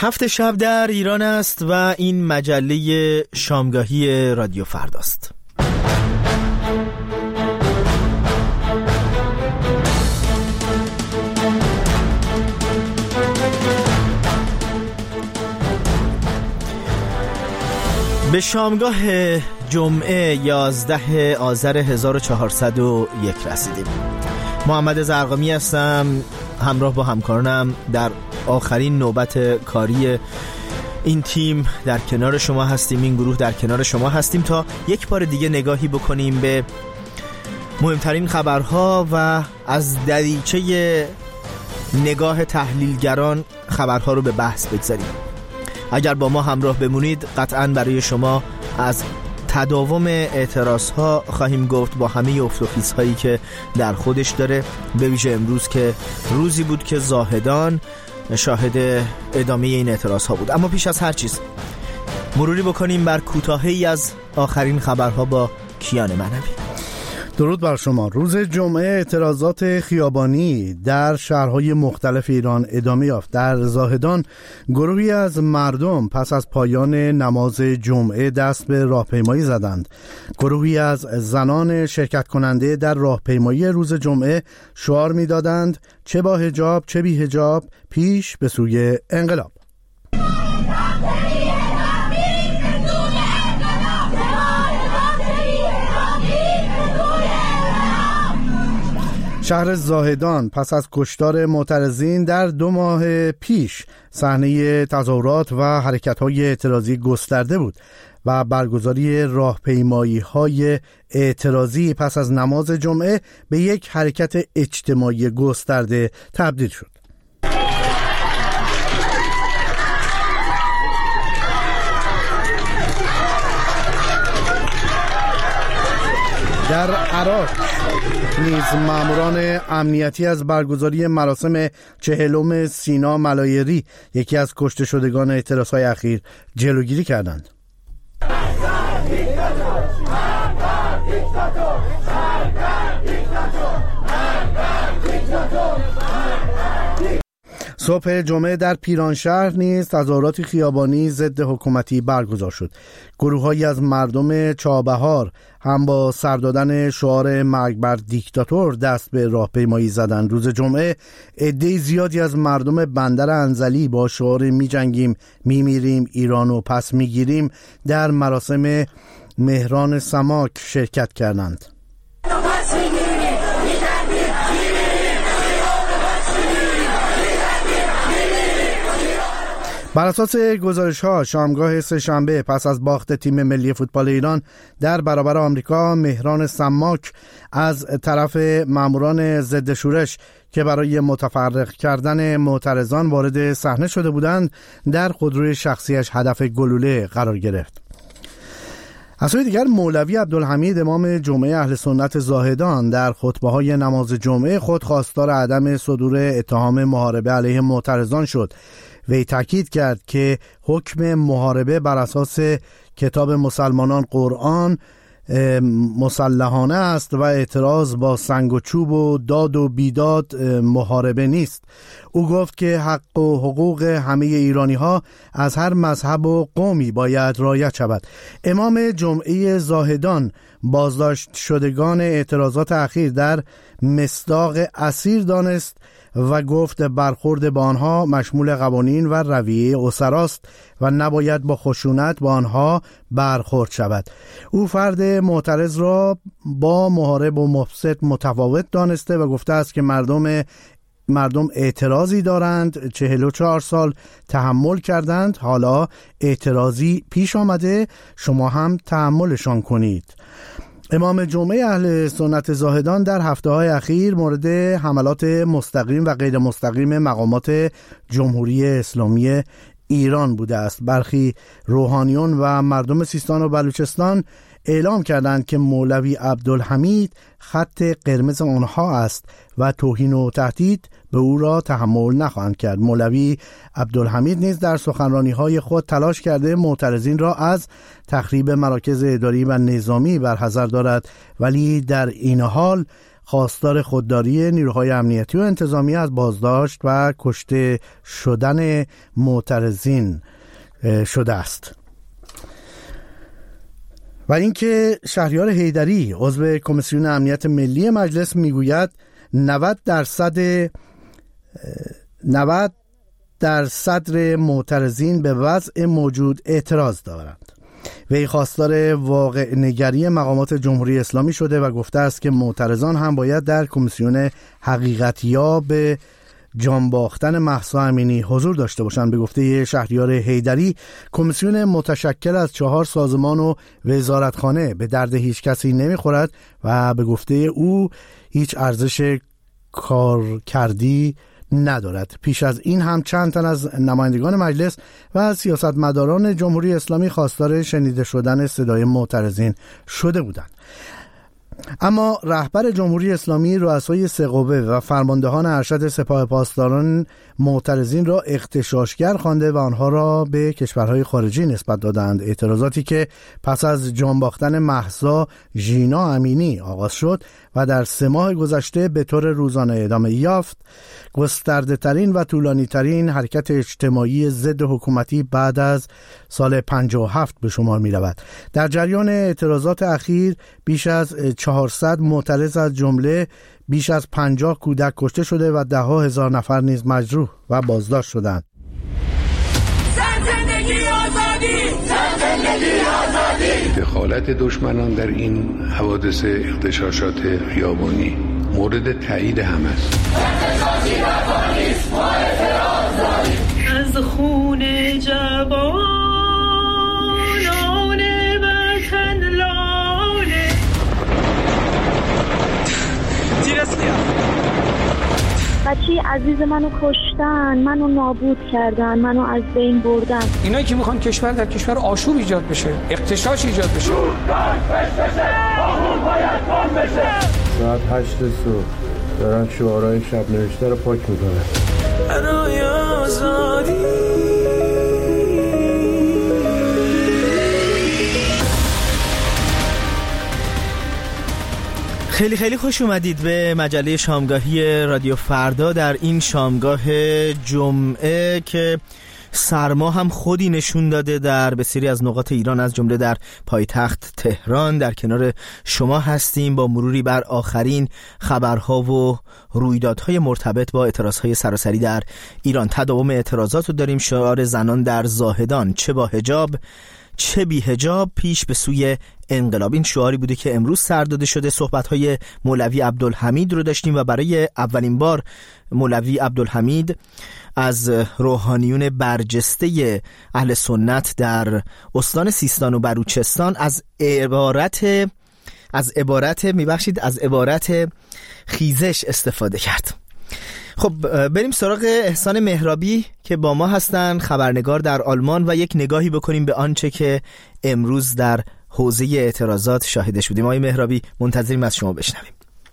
7 شب در ایران است و این مجله شامگاهی رادیو فرداست. به شامگاه جمعه 11 آذر 1401 رسیدیم. محمد زرقامی هستم، همراه با همکارانم در آخرین نوبت کاری این تیم در کنار شما هستیم، این گروه در کنار شما هستیم تا یک بار دیگه نگاهی بکنیم به مهمترین خبرها و از دریچه نگاه تحلیلگران خبرها رو به بحث بگذاریم. اگر با ما همراه بمونید قطعاً برای شما از تداوم اعتراضها خواهیم گفت با همه افت و خیزهایی که در خودش داره، به ویژه امروز که روزی بود که زاهدان شاهد ادامه این اعتراضها بود. اما پیش از هر چیز مروری بکنیم بر کوتاهی از آخرین خبرها با کیان منوی. درود بر شما. روز جمعه اعتراضات خیابانی در شهرهای مختلف ایران ادامه یافت. در زاهدان گروهی از مردم پس از پایان نماز جمعه دست به راهپیمایی زدند. گروهی از زنان شرکت کننده در راهپیمایی روز جمعه شعار می‌دادند چه با حجاب چه بی حجاب، پیش به سوی انقلاب. شهر زاهدان پس از کشتار معترضین در 2 ماه پیش صحنه تظاهرات و حرکت‌های اعتراضی گسترده بود و برگزاری راهپیمایی‌های اعتراضی پس از نماز جمعه به یک حرکت اجتماعی گسترده تبدیل شد. در عراق نیز ماموران امنیتی از برگزاری مراسم 40م سینا ملایری، یکی از کشته شدگان اعتراضهای اخیر، جلوگیری کردند. صبح جمعه در پیرانشهر نیز تظاهرات خیابانی ضد حکومتی برگزار شد. گروه‌هایی از مردم چابهار هم با سر دادن شعار مرگ بر دیکتاتور دست به راهپیمایی زدند. روز جمعه عده زیادی از مردم بندر انزلی با شعار می‌جنگیم می‌میریم ایرانو پس می‌گیریم در مراسم مهران سماک شرکت کردند. بر اساس گزارش‌ها شامگاه سه‌شنبه پس از باخت تیم ملی فوتبال ایران در برابر آمریکا، مهران سماک از طرف ماموران ضد شورش که برای متفرق کردن معترضان وارد صحنه شده بودند، در خودروی شخصیش هدف گلوله قرار گرفت. از سوی دیگر مولوی عبدالحمید امام جمعه اهل سنت زاهدان در خطبه‌های نماز جمعه خود خواستار عدم صدور اتهام محاربه علیه معترضان شد. وی تاکید کرد که حکم محاربه بر اساس کتاب مسلمانان قرآن مسلحانه است و اعتراض با سنگ و چوب و داد و بیداد محاربه نیست. او گفت که حق و حقوق همه ایرانی ها از هر مذهب و قومی باید رعایت شود. امام جمعه زاهدان بازداشت شدگان اعتراضات اخیر در مصداق اسیر دانست و گفت برخورد با آنها مشمول قوانین و رویه اسراست و نباید با خشونت با آنها برخورد شود. او فرد معترض را با محارب و مفسد متفاوت دانسته و گفته است که مردم اعتراضی دارند، 44 سال تحمل کردند، حالا اعتراضی پیش آمده، شما هم تحملشان کنید. امام جمعه اهل سنت زاهدان در هفته‌های اخیر مورد حملات مستقیم و غیر مستقیم مقامات جمهوری اسلامی ایران بوده است. برخی روحانیون و مردم سیستان و بلوچستان اعلام کردند که مولوی عبدالحمید خط قرمز آنها است و توهین و تهدید به او را تحمل نخواهند کرد. مولوی عبدالحمید نیز در سخنرانی‌های خود تلاش کرده معترضین را از تخریب مراکز اداری و نظامی برحذر دارد، ولی در این حال خواستار خودداری نیروهای امنیتی و انتظامی از بازداشت و کشته شدن معترضین شده است. و اینکه شهریار حیدری عضو کمیسیون امنیت ملی مجلس میگوید 90% معترضین به وضع موجود اعتراض دارند. وی خواستار واقع نگری مقامات جمهوری اسلامی شده و گفته است که معترضان هم باید در کمیسیون حقیقتیاب جان باختن مهسا امینی حضور داشته باشند. به گفته شهریار حیدری، کمیسیون متشکل از 4 سازمان و وزارتخانه به درد هیچ کسی نمیخورد و به گفته او هیچ ارزش کارکردی ندارد. پیش از این هم چند تن از نمایندگان مجلس و سیاستمداران جمهوری اسلامی خواستار شنیده شدن صدای معترضین شده بودند. اما رهبر جمهوری اسلامی، رؤسای سه قوه و فرماندهان ارشد سپاه پاسداران معترضین را اغتشاشگر خوانده و آنها را به کشورهای خارجی نسبت دادند. اعتراضاتی که پس از جان باختن مهسا ژینا امینی آغاز شد و در 3 ماه گذشته به طور روزانه ادامه یافت، گسترده ترین و طولانی ترین حرکت اجتماعی ضد حکومتی بعد از سال 57 به شمار می رود. در جریان اعتراضات اخیر بیش از 400 معترض از جمله بیش از 50 کودک کشته شده و 10,000 نفر نیز مجروح و بازداشت شدند. دخالت دشمنان در این حوادث اغتشاشات خیابانی مورد تایید همه است. از خون جوانان وطن لاله بچه عزیز منو کشتن، منو نابود کردن، منو از بین بردن. اینایی که میخوان کشور در کشور آشوب ایجاد بشه، اغتشاش ایجاد بشه. ساعت 8 صبح دارن شعارهای شب نوشته رو پاک میکنن. برای آزادی خیلی خیلی خوش اومدید به مجله شامگاهی رادیو فردا در این شامگاه جمعه که سرما هم خودی نشون داده در بسیاری از نقاط ایران، از جمله در پایتخت تهران. در کنار شما هستیم با مروری بر آخرین خبرها و رویدادهای مرتبط با اعتراضهای سراسری در ایران. تداوم اعتراضات رو داریم. شعار زنان در زاهدان، چه با حجاب چه بی حجاب، پیش به سوی انقلاب. این شعاری بوده که امروز سر داده شده. صحبت‌های مولوی عبدالحمید رو داشتیم و برای اولین بار مولوی عبدالحمید از روحانیون برجسته اهل سنت در استان سیستان و بلوچستان از عبارت خیزش استفاده کرد. خب بریم سراغ احسان مهرابی که با ما هستن، خبرنگار در آلمان، و یک نگاهی بکنیم به آنچه که امروز در حوزه اعتراضات شاهدش بودیم. آقای مهرابی، منتظریم از شما بشنویم.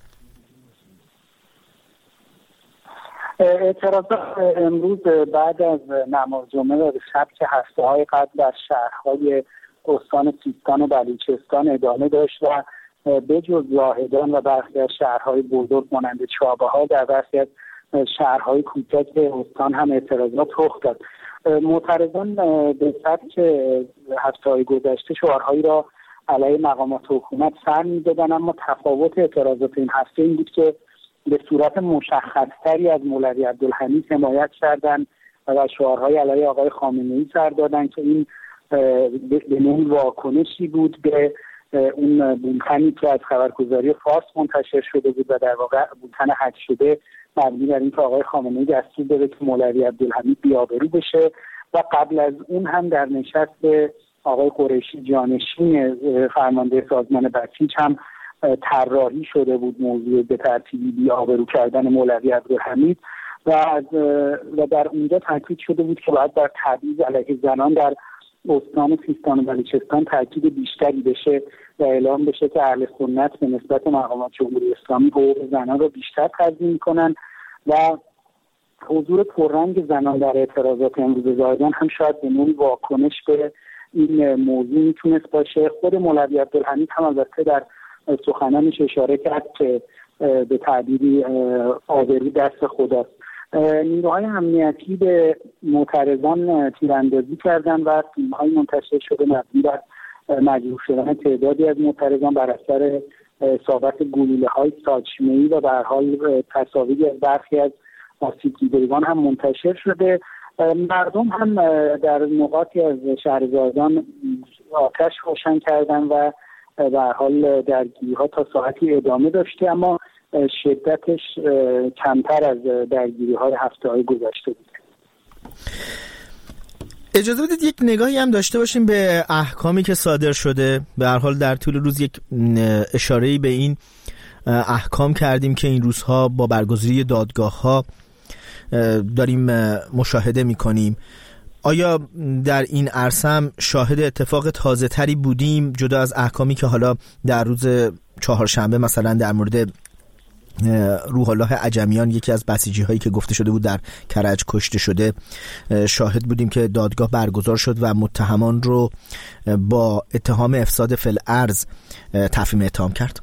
اعتراضات امروز بعد از نماز جمعه و شب که هفته‌های قبل در شهرهای استان سیستان و بلوچستان ادامه داشت و به جز زاهدان و برخی از شهرهای بزرگ مانند چابهار در برخی از شهرهای کوچک استان هم اعتراضات رخ داد. معترضان به سبک هفته‌های گذشته شعارهایی را علیه مقامات حکومت سر می‌دادند، اما تفاوت اعتراضات این هفته این بود که به صورت مشخص‌تری از مولوی عبدالحمید حمایت کردند و شعارهای علیه آقای خامنه‌ای سر دادند که این به نوعی واکنشی بود به اون بولتنی که از خبرگزاری فارس منتشر شده بود و در واقع بولتن حک شده مبنی بر اینکه آقای خامنه‌ای دستور داده که مولوی عبدالحمید بی‌آبرو بشه و قبل از اون هم در نشست آقای قریشی جانشین فرمانده سازمان بسیج هم طراحی شده بود موضوع به ترتیبی بی‌آبرو کردن مولوی عبدالحمید و در اونجا تاکید شده بود که باید بر تبعیض علیه زنان در استان سیستان و بلوچستان تاکید بیشتری بشه و اعلام بشه که اهل سنت به نسبت مقامات جمهوری اسلامی حقوق زنان را بیشتر تضمین کنن و حضور پررنگ زنان در اعتراضات امروز زاهدان هم شاید به نوعی واکنش به این موضوع میتونست باشه. خود مولوی عبدالحمید هم البته در سخنانش اشاره کرد که به تعبیری آبرو دست خداست. نیروهای امنیتی به معترضان تیراندازی کردن و فیلم‌های منتشر شده مبنی بر مجروح شدن تعدادی از معترضان بر اثر اصابت گلوله‌های ساچمه‌ای و به هر حال تصاویری از برخی از آسیب دیدگان هم منتشر شده. مردم هم در نقاطی از شهرزادان آتش روشن کردن و به هر حال درگیری‌ها تا ساعتی ادامه داشته، اما شدتش کمتر از درگیری‌های هفته‌های گذشته بود. اجازه بدید یک نگاهی هم داشته باشیم به احکامی که صادر شده. به هر حال در طول روز یک اشاره‌ای به این احکام کردیم که این روزها با برگزاری دادگاه‌ها داریم مشاهده می‌کنیم. آیا در این عرصه هم شاهد اتفاق تازه تری بودیم جدا از احکامی که حالا در روز چهارشنبه مثلا در مورد روح الله عجمیان، یکی از بسیجی هایی که گفته شده بود در کرج کشته شده، شاهد بودیم که دادگاه برگزار شد و متهمان رو با اتهام افساد فی الارض تفهیم اتهام کرد؟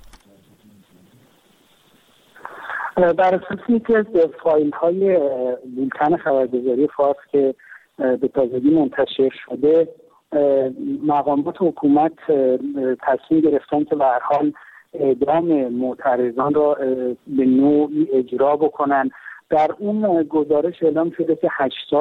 بر اساس یکی از فایل های بولتن خبرگزاری فارس که به تازگی منتشر شده، مقامات حکومت تصمیم گرفتن که به هر حال اعدام معترضان را به نوعی اجرا بکنن. در اون گزارش اعلام شده که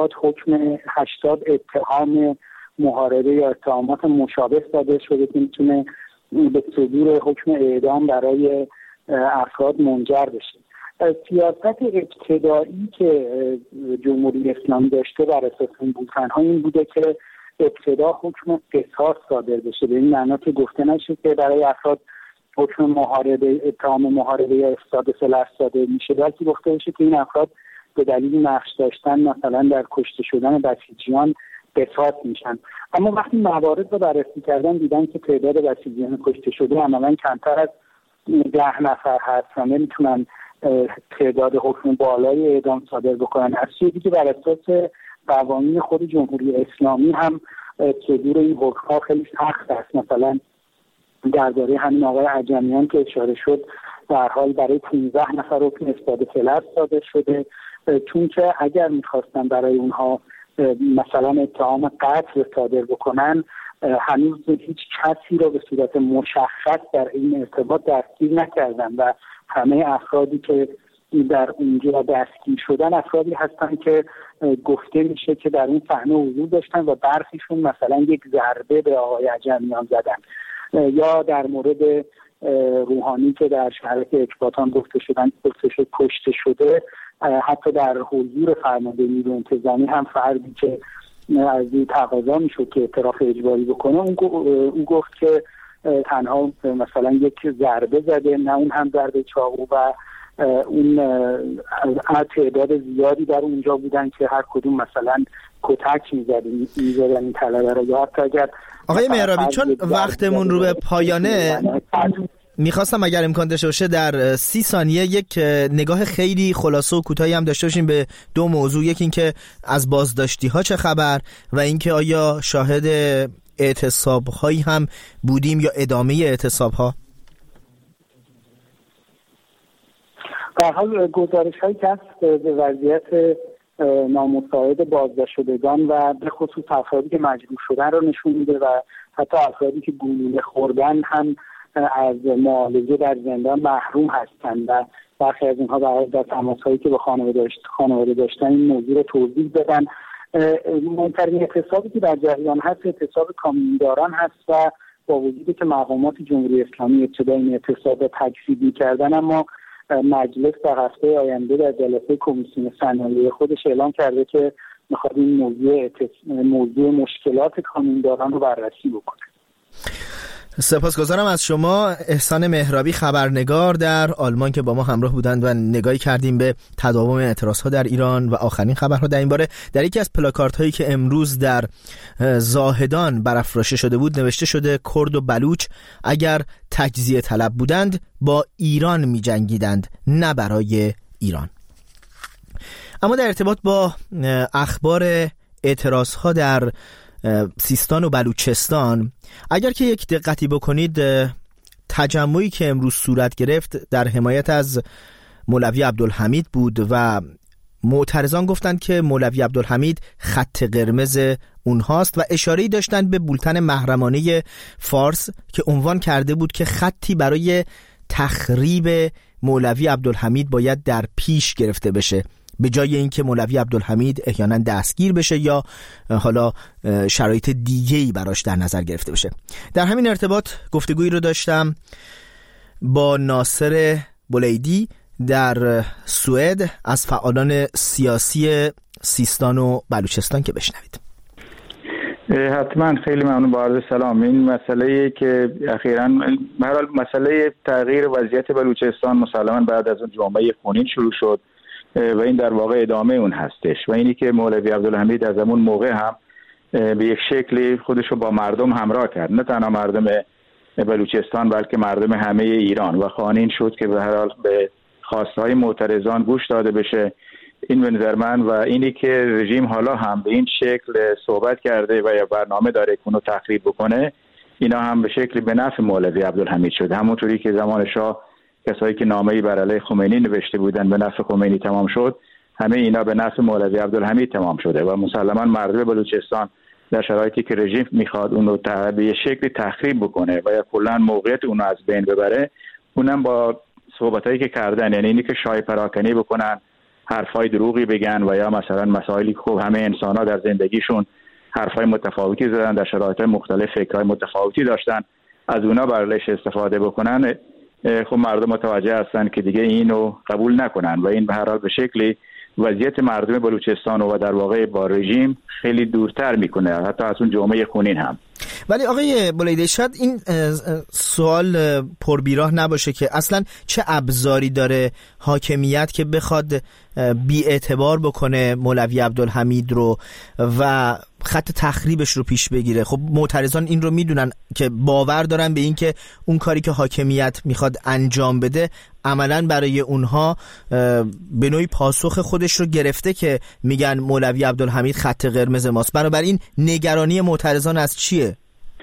80 اتهام محاربه یا اتهامات مشابه صادر شده که میتونه به صدور حکم اعدام برای افراد منجر بشه. سیاست ابتدایی که جمهوری اسلامی داشته بر اساس این بولتن‌ها این بوده که ابتدا حکم قصاص صادر بشه، به این معنا که گفته نشه که برای افراد حکم محاربه، اتهام محاربه یا افساد فی الارض صادر میشه، بلکه گفته بشه که این افراد به دلیل نقش داشتن مثلا در کشته شدن بسیجیان قصاص میشن. اما وقتی موارد رو بررسی کردن دیدن که تعداد بسیجیان کشته شده عملاً کمتر از 10 نفر هست و نمیتونن تعداد حکم بالای اعدام صادر بکنن. از چیزی که بر اساس قوانین خود جمهوری اسلامی هم صدور این حکم‌ها خیلی سخت است. مثلا درباره همین آقای عجمیان که اشاره شد، در حال برای 15 نفر حکم افساد فی الارض صادر شده، چون که اگر می‌خواستن برای اونها مثلا اتهام قتل صادر بکنن، هنوز هیچ کسی را به صورت مشخص در این ارتباط دستگیر نکردن و همه افرادی که در اونجا دستگیر شدن افرادی هستن که گفته میشه که در اون صحنه حضور داشتن و برخیشون مثلا یک ضربه به آقای عجمیان زدن. یا در مورد روحانی که در شهرک اکباتان گفته کشته شده، حتی در حضور فرمانده نیروی انتظامی هم فردی که از این تقاضا میشد که اعتراف اجباری بکنه، اون گفت که تنها مثلا یک ضربه زده، نه اون هم ضربه چاقو، و اون تعداد زیادی در اونجا بودن که هر کدوم مثلا کتک میزدن این طلبه را. یا حتی اگر آقای مهرابی، چون وقتمون رو به پایانه، میخواستم اگر امکان داشته باشه در 30 ثانیه یک نگاه خیلی خلاصه و کوتاهی هم داشته باشیم به دو موضوع. یکی این که از بازداشتی ها چه خبر و اینکه آیا شاهد اعتصاب هایی هم بودیم یا ادامه اعتصاب ها؟ در حال گزارش هایی که هست به وضعیت نامساعد بازداشت شدگان و به خصوص افرادی که مجروح شدن رو نشون میده و حتی افرادی که گلوله خوردن هم از معالجه در زندان محروم هستند و برخی از اینها در تماس‌هایی که با خانواده داشتن این موضوع رو توضیح دادن. مهمترین اعتصابی که در جریان هست اعتصاب کامیونداران هست و با وجودی که مقامات جمهوری اسلامی ابتدا این اعتصاب رو تکذیب می‌کردن، اما مجلس در هفته آینده در جلسه کمیسیون صنایع خودش اعلام کرده که می‌خواد این موضوع مشکلات کامیونداران رو بررسی بکنه. سپاسگزارم از شما احسان مهرابی، خبرنگار در آلمان، که با ما همراه بودند و نگاهی کردیم به تداوم اعتراض‌ها در ایران و آخرین خبرها در این باره. در یکی از پلاکاردهایی که امروز در زاهدان برافراشته شده بود نوشته شده کرد و بلوچ اگر تجزیه طلب بودند با ایران می جنگیدند، نه برای ایران. اما در ارتباط با اخبار اعتراض‌ها در سیستان و بلوچستان، اگر که یک دقتی بکنید تجمعی که امروز صورت گرفت در حمایت از مولوی عبدالحمید بود و معترضان گفتند که مولوی عبدالحمید خط قرمز اونهاست و اشاره‌ای داشتند به بولتن محرمانه فارس که عنوان کرده بود که خطی برای تخریب مولوی عبدالحمید باید در پیش گرفته بشه، به جای اینکه مولوی عبدالحمید احیانا دستگیر بشه یا حالا شرایط دیگه‌ای براش در نظر گرفته بشه. در همین ارتباط گفتگویی رو داشتم با ناصر بولیدی در سوئد از فعالان سیاسی سیستان و بلوچستان که بشنوید. حتما. خیلی ممنون. با عرض سلام. این مسئله که اخیراً مسئله تغییر وضعیت بلوچستان مسلماً بعد از اون جنبه خونین شروع شد و این در واقع ادامه اون هستش و اینی که مولوی عبدالحمید از اون موقع هم به یک شکلی خودش رو با مردم همراه کرد، نه تنها مردم بلوچستان بلکه مردم همه ایران، و خوانین شد که به هر حال به خواستهای معترضان گوش داده بشه. این به نظر من و اینی که رژیم حالا هم به این شکل صحبت کرده و یا برنامه داره کنو تخریب بکنه، اینا هم به شکلی به نفع مولوی عبدالحمید شد. همونطوری که زمان شاه کسایی که نامه‌ای بر علیه خمینی نوشته بودن به نفع خمینی تمام شد، همه اینا به نفع مولوی عبدالحمید تمام شده و مسلماً مردم بلوچستان در شرایطی که رژیم میخواد اون رو به یه شکلی تخریب بکنه و یا کلاً موقعیت اون رو از بین ببره، اونم با صحبتایی که کردن، یعنی اینی که شایع پراکنی بکنن، حرفای دروغی بگن و یا مثلا مسائلی که خب همه انسان‌ها در زندگیشون حرفای متفاوتی زدن، در شرایط مختلف فکرهای متفاوتی داشتن، از اونا برایش استفاده بکنن، خب مردم متوجه هستن که دیگه اینو قبول نکنن و این به هر حال به شکلی وضعیت مردم بلوچستان و در واقع با رژیم خیلی دورتر میکنه، حتی از اون جامعه خونین هم. ولی آقای بولیدی شاید این سوال پربیراه نباشه که اصلا چه ابزاری داره حاکمیت که بخواد بی‌اعتبار بکنه مولوی عبدالحمید رو و خط تخریبش رو پیش بگیره. خب معترضان این رو میدونن که باور دارن به این که اون کاری که حاکمیت میخواد انجام بده عملاً برای اونها به نوعی پاسخ خودش رو گرفته که میگن مولوی عبدالحمید خط قرمز ماست. بنابراین نگرانی معترضان از چیه؟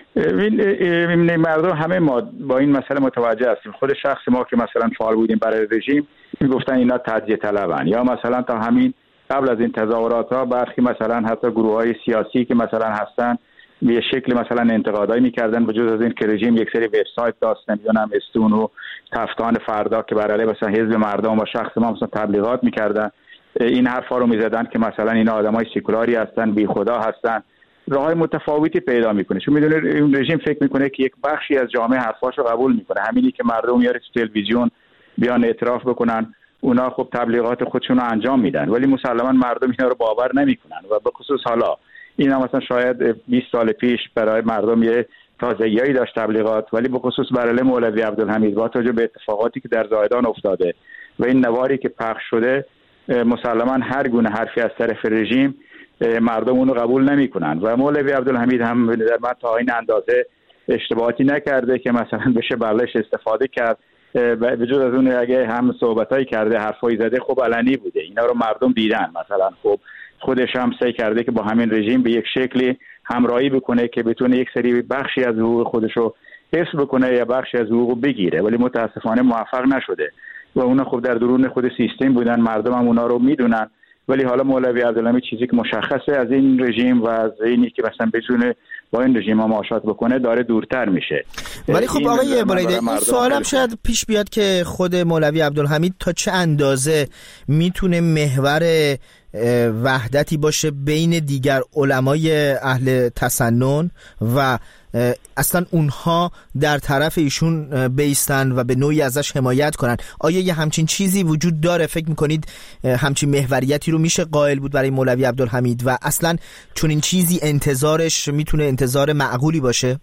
این مردم همه ما با این مسئله متوجه هستیم. خود شخص ما که مثلا فعال بودیم برای رژیم میگفتن اینا تجزیه طلبن، یا مثلا تا همین قبل از این تظاهرات ها برخی مثلا حتی گروه های سیاسی که مثلا هستن به شکل مثلا انتقادایی میکردن، به جز از این که رژیم یک سری وبسایت داشت، نمیدونم استون و تفتان فردا که بر علیه مثلا حزب مردم و شخص ما مثلا تبلیغات میکردن، این حرفا رو میزدن که مثلا اینا آدمای سکولاری هستن، بی خدا هستن، راههای متفاوتی پیدا میکنه. چون میدونه این رژیم فکر میکنه که یک بخشی از جامعه حرفاشو قبول میکنه، همینی که مردم میاره تو تلویزیون بیان اعتراف بکنن، اونا خب تبلیغات خودشون رو انجام میدن، ولی مسلماً مردم اینا رو باور نمیکنن و به خصوص حالا اینا مثلا شاید 20 سال پیش برای مردم یه تازگیایی داشت تبلیغات، ولی به خصوص برای مولوی عبدالحمید با توجه به اتفاقاتی که در زاهدان افتاده و این نواری که پخش شده، مسلماً هر گونه حرفی از طرف رژیم مردم اون رو قبول نمیکنن و مولوی عبدالحمید هم به نظر من تا این اندازه اشتباهاتی نکرده که مثلا بشه برایش استفاده کرد. به جز از اون اگه هم صحبتایی کرده، حرفایی زده، خب علنی بوده، اینا رو مردم دیدن. مثلا خب خودش هم سعی کرده که با همین رژیم به یک شکلی همراهی بکنه که بتونه یک سری بخشی از حقوق خودش رو حفظ بکنه یا بخشی از حقوق رو بگیره، ولی متاسفانه موفق نشده و اونا خب در درون خود سیستم بودن، مردم هم اونا رو میدونن. ولی حالا مولوی عبدالحمید چیزی که مشخصه از این رژیم و از اینی که مثلا بتونه با این رژیم مماشات بکنه داره دورتر میشه. ولی خب آقای بولیدی این سوالم شاید پیش بیاد که خود مولوی عبدالحمید تا چه اندازه میتونه محور وحدتی باشه بین دیگر علمای اهل تسنن و اصلا اونها در طرف ایشون بیستن و به نوعی ازش حمایت کنن. آیا یه همچین چیزی وجود داره؟ فکر میکنید همچین محوریتی رو میشه قائل بود برای مولوی عبدالحمید و اصلا چون این چیزی انتظارش میتونه انتظار معقولی باشه؟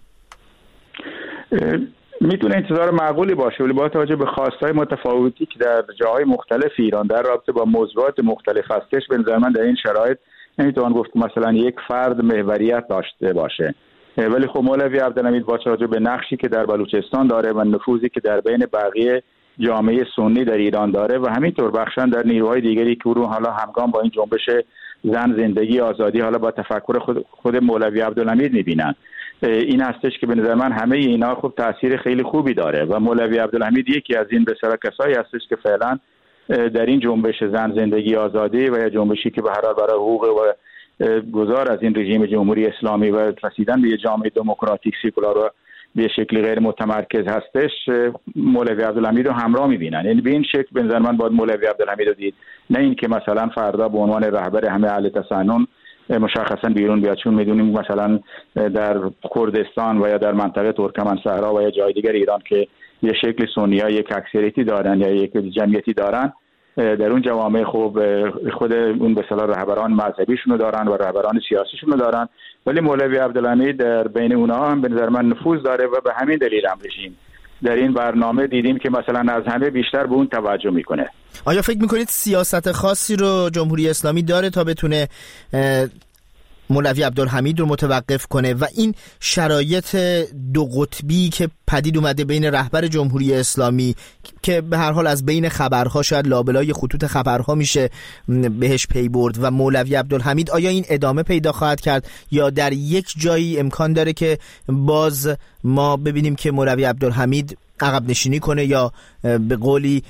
میتونه انتظار معقولی باشه، ولی با توجه به خواستهای متفاوتی که در جاهای مختلف ایران در رابطه با موضوعات مختلف هستش، به نظر من در این شرایط نمیتوان گفت مثلا یک فرد محوریت داشته باشه. ولی خب مولوی عبدالحمید با توجه به نقشی که در بلوچستان داره و نفوذی که در بین بقیه جامعه سنی در ایران داره و همینطور بخشن در نیروهای دیگری که رو حالا همگام با این جنبش زن، زندگی، آزادی، حالا با تفکر خود مولوی عبدالحمید میبینن، این هستش که به نظر من همه اینا خوب تاثیر خیلی خوبی داره و مولوی عبدالحمید یکی از این بسیار کسایی هستش که فعلا در این جنبش زن زندگی آزادی و یا جنبشی که به هر حال برای حقوق و گذار از این رژیم جمهوری اسلامی و رسیدن به یه جامعه دموکراتیک سکولار و به شکلی غیر متمرکز هستش، مولوی عبدالحمید رو همراه می‌بینن. یعنی به این شکل به نظر من باید مولوی عبدالحمید رو دید، نه اینکه مثلا فردا به عنوان رهبر همه اهل تسنن مشخصا بیرون بیاد، چون میدونیم مثلا در کردستان و یا در منطقه ترکمن صحرا و یا جای دیگر ایران که یه شکل سنی‌ها یک اکثریتی دارن یا یک جمعیتی دارن، در اون جوامع خوب خود اون به اصطلاح رهبران مذهبیشون رو دارن و رهبران سیاسیشون رو دارن، ولی مولوی عبدالحمید در بین اونها هم به نظر من نفوذ داره و به همین دلیل هم رژیم در این برنامه دیدیم که مثلا از همه بیشتر به اون توجه میکنه. آیا فکر میکنید سیاست خاصی رو جمهوری اسلامی داره تا بتونه مولوی عبدالحمید رو متوقف کنه و این شرایط دو قطبی که پدید اومده بین رهبر جمهوری اسلامی که به هر حال از بین خبرها شاید لابلای خطوط خبرها میشه بهش پی برد و مولوی عبدالحمید، آیا این ادامه پیدا خواهد کرد یا در یک جایی امکان داره که باز ما ببینیم که مولوی عبدالحمید عقب نشینی کنه یا به قولی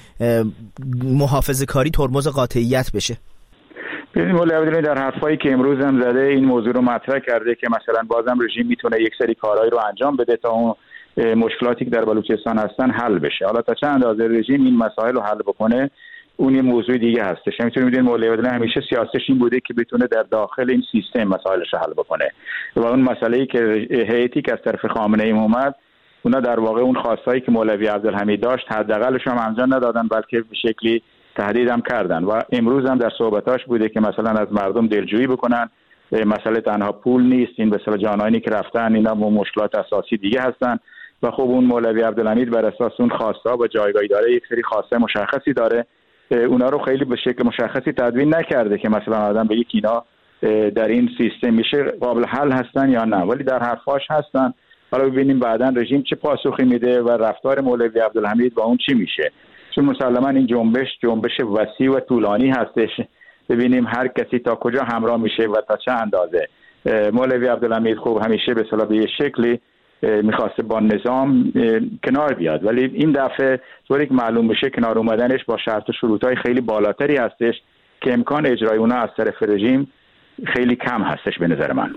محافظه‌کاری ترمز قاطعیت بشه؟ ببینید مولوی عبدالحمید در حرفایی که امروز هم زده این موضوع رو مطرح کرده که مثلا بازم رژیم میتونه یک سری کارهایی رو انجام بده تا اون مشکلاتی که در بلوچستان هستن حل بشه. حالا تا چه اندازه رژیم این مسائل رو حل بکنه اون یه موضوع دیگه هستش. میتونید ببینید مولوی عبدالحمید همیشه سیاستش این بوده که بتونه در داخل این سیستم مسائلش حل بکنه و اون مسئله‌ای که هیئتی که از طرف خامنه‌ای اومد اونا در واقع اون خواستایی که مولوی عبدالحمید داشت حداقلش هم انجام ندادن، بلکه به شکلی تهدید هم کردن و امروز هم در صحبتاش بوده که مثلا از مردم دلجویی بکنن. مسئله تنها پول نیست، این به اصطلاح جانایانی که رفتن اینا با مشکلات اساسی دیگه هستن و خب اون مولوی عبدالحمید بر اساس اون خواسته و جایگاهی داره، یک سری خواسته مشخصی داره، اونا رو خیلی به شکل مشخصی تدوین نکرده که مثلا آدم بگه که اینا در این سیستم میشه قابل حل هستن یا نه، ولی در حرفاش هستن. حالا ببینیم بعداً رژیم چه پاسخی میده و رفتار مولوی عبدالحمید با اون چی میشه، چون مسلماً این جنبش وسیع و طولانی هستش. ببینیم هر کسی تا کجا همراه میشه و تا چه اندازه. مولوی عبدالحمید خوب همیشه به اصطلاح به یه شکلی میخواسته با نظام کنار بیاد، ولی این دفعه طوری که معلوم بشه کنار اومدنش با شرط و شروطهای خیلی بالاتری هستش که امکان اجرای اونها از طرف رژیم خیلی کم هستش به نظر من.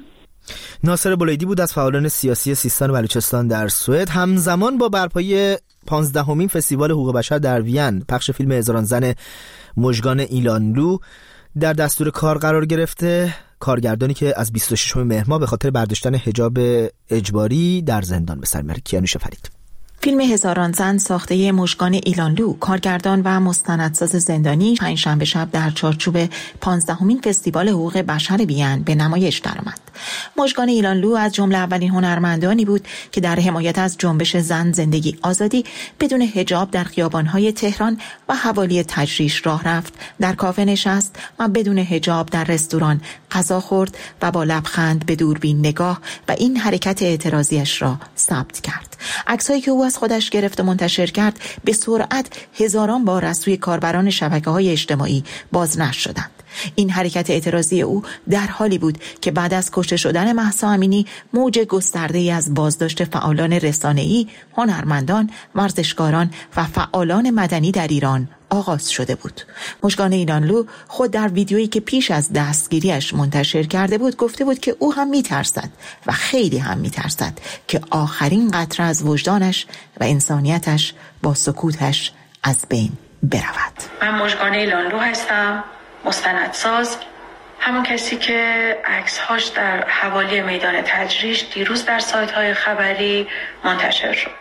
ناصر بولیدی بود از فعالان سیاسی سیستان و بلوچستان در سوئد. همزمان با برپایی 15مین فستیوال حقوق بشر در وین پخش فیلم هزاران زن مژگان ایلانلو در دستور کار قرار گرفته. کارگردانی که از 26 مهر ماه به خاطر برداشتن حجاب اجباری در زندان به سر میبره، کیانوش فرید. فیلم هزاران زن ساخته مژگان ایلانلو، کارگردان و مستندساز زندانی، پنجشنبه شب در چارچوب 15مین فستیوال حقوق بشر وین به نمایش درآمد. مژگان ایلانلو از جمله اولین هنرمندانی بود که در حمایت از جنبش زن زندگی آزادی بدون حجاب در خیابان‌های تهران و حوالی تجریش راه رفت، در کافه نشست و بدون حجاب در رستوران غذا خورد و با لبخند به دوربین نگاه و این حرکت اعتراضیش را ثبت کرد. عکسایی که او از خودش گرفت و منتشر کرد به سرعت هزاران بار از سوی کاربران شبکه‌های اجتماعی بازنشر شدند. این حرکت اعتراضی او در حالی بود که بعد از کشته شدن مهسا امینی موج گسترده‌ای از بازداشت فعالان رسانه‌ای، هنرمندان، ورزشکاران و فعالان مدنی در ایران آغاز شده بود. مژگان ایلانلو خود در ویدیویی که پیش از دستگیریش منتشر کرده بود گفته بود که او هم میترسد و خیلی هم میترسد که آخرین قطره از وجدانش و انسانیتش با سکوتش از بین برود. من مژگان ایلانلو هستم، مستندساز، همون کسی که عکس‌هاش در حوالی میدان تجریش دیروز در سایت‌های خبری منتشر شد.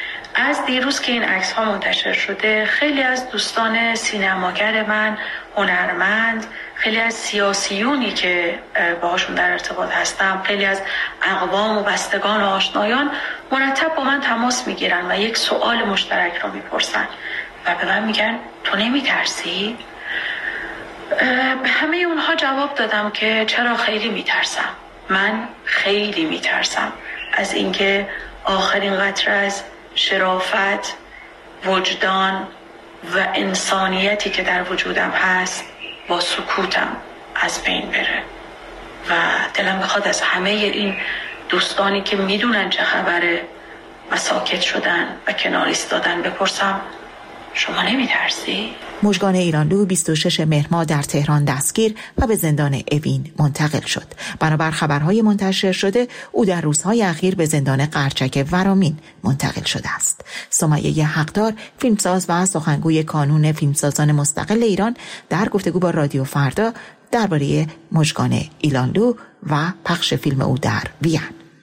از دیروز که این عکس‌ها منتشر شده خیلی از دوستان سینماگر من، هنرمند، خیلی از سیاسیونی که باهاشون در ارتباط هستم، خیلی از اقوام و بستگان و آشنایان مرتب با من تماس میگیرن و یک سوال مشترک رو میپرسن و به من میگن تو نمیترسی؟ به همه اونها جواب دادم که چرا خیلی میترسم. من خیلی میترسم از اینکه آخرین قطره از شرافت، وجدان و انسانیتی که در وجودم هست با سکوتم از بین بره و دلم بخواد از همه این دوستانی که میدونن چه خبره و ساکت شدن و کنار ایستادن بپرسم شما نمیترسی؟ مژگان ایرانلو 26 مهر ماه در تهران دستگیر و به زندان اوین منتقل شد. بنابر خبرهای منتشر شده او در روزهای اخیر به زندان قرچک ورامین منتقل شده است. سمیه حقدار، فیلمساز و سخنگوی کانون فیلمسازان مستقل ایران، در گفتگو با رادیو فردا درباره مژگان ایرانلو و پخش فیلم او در وین.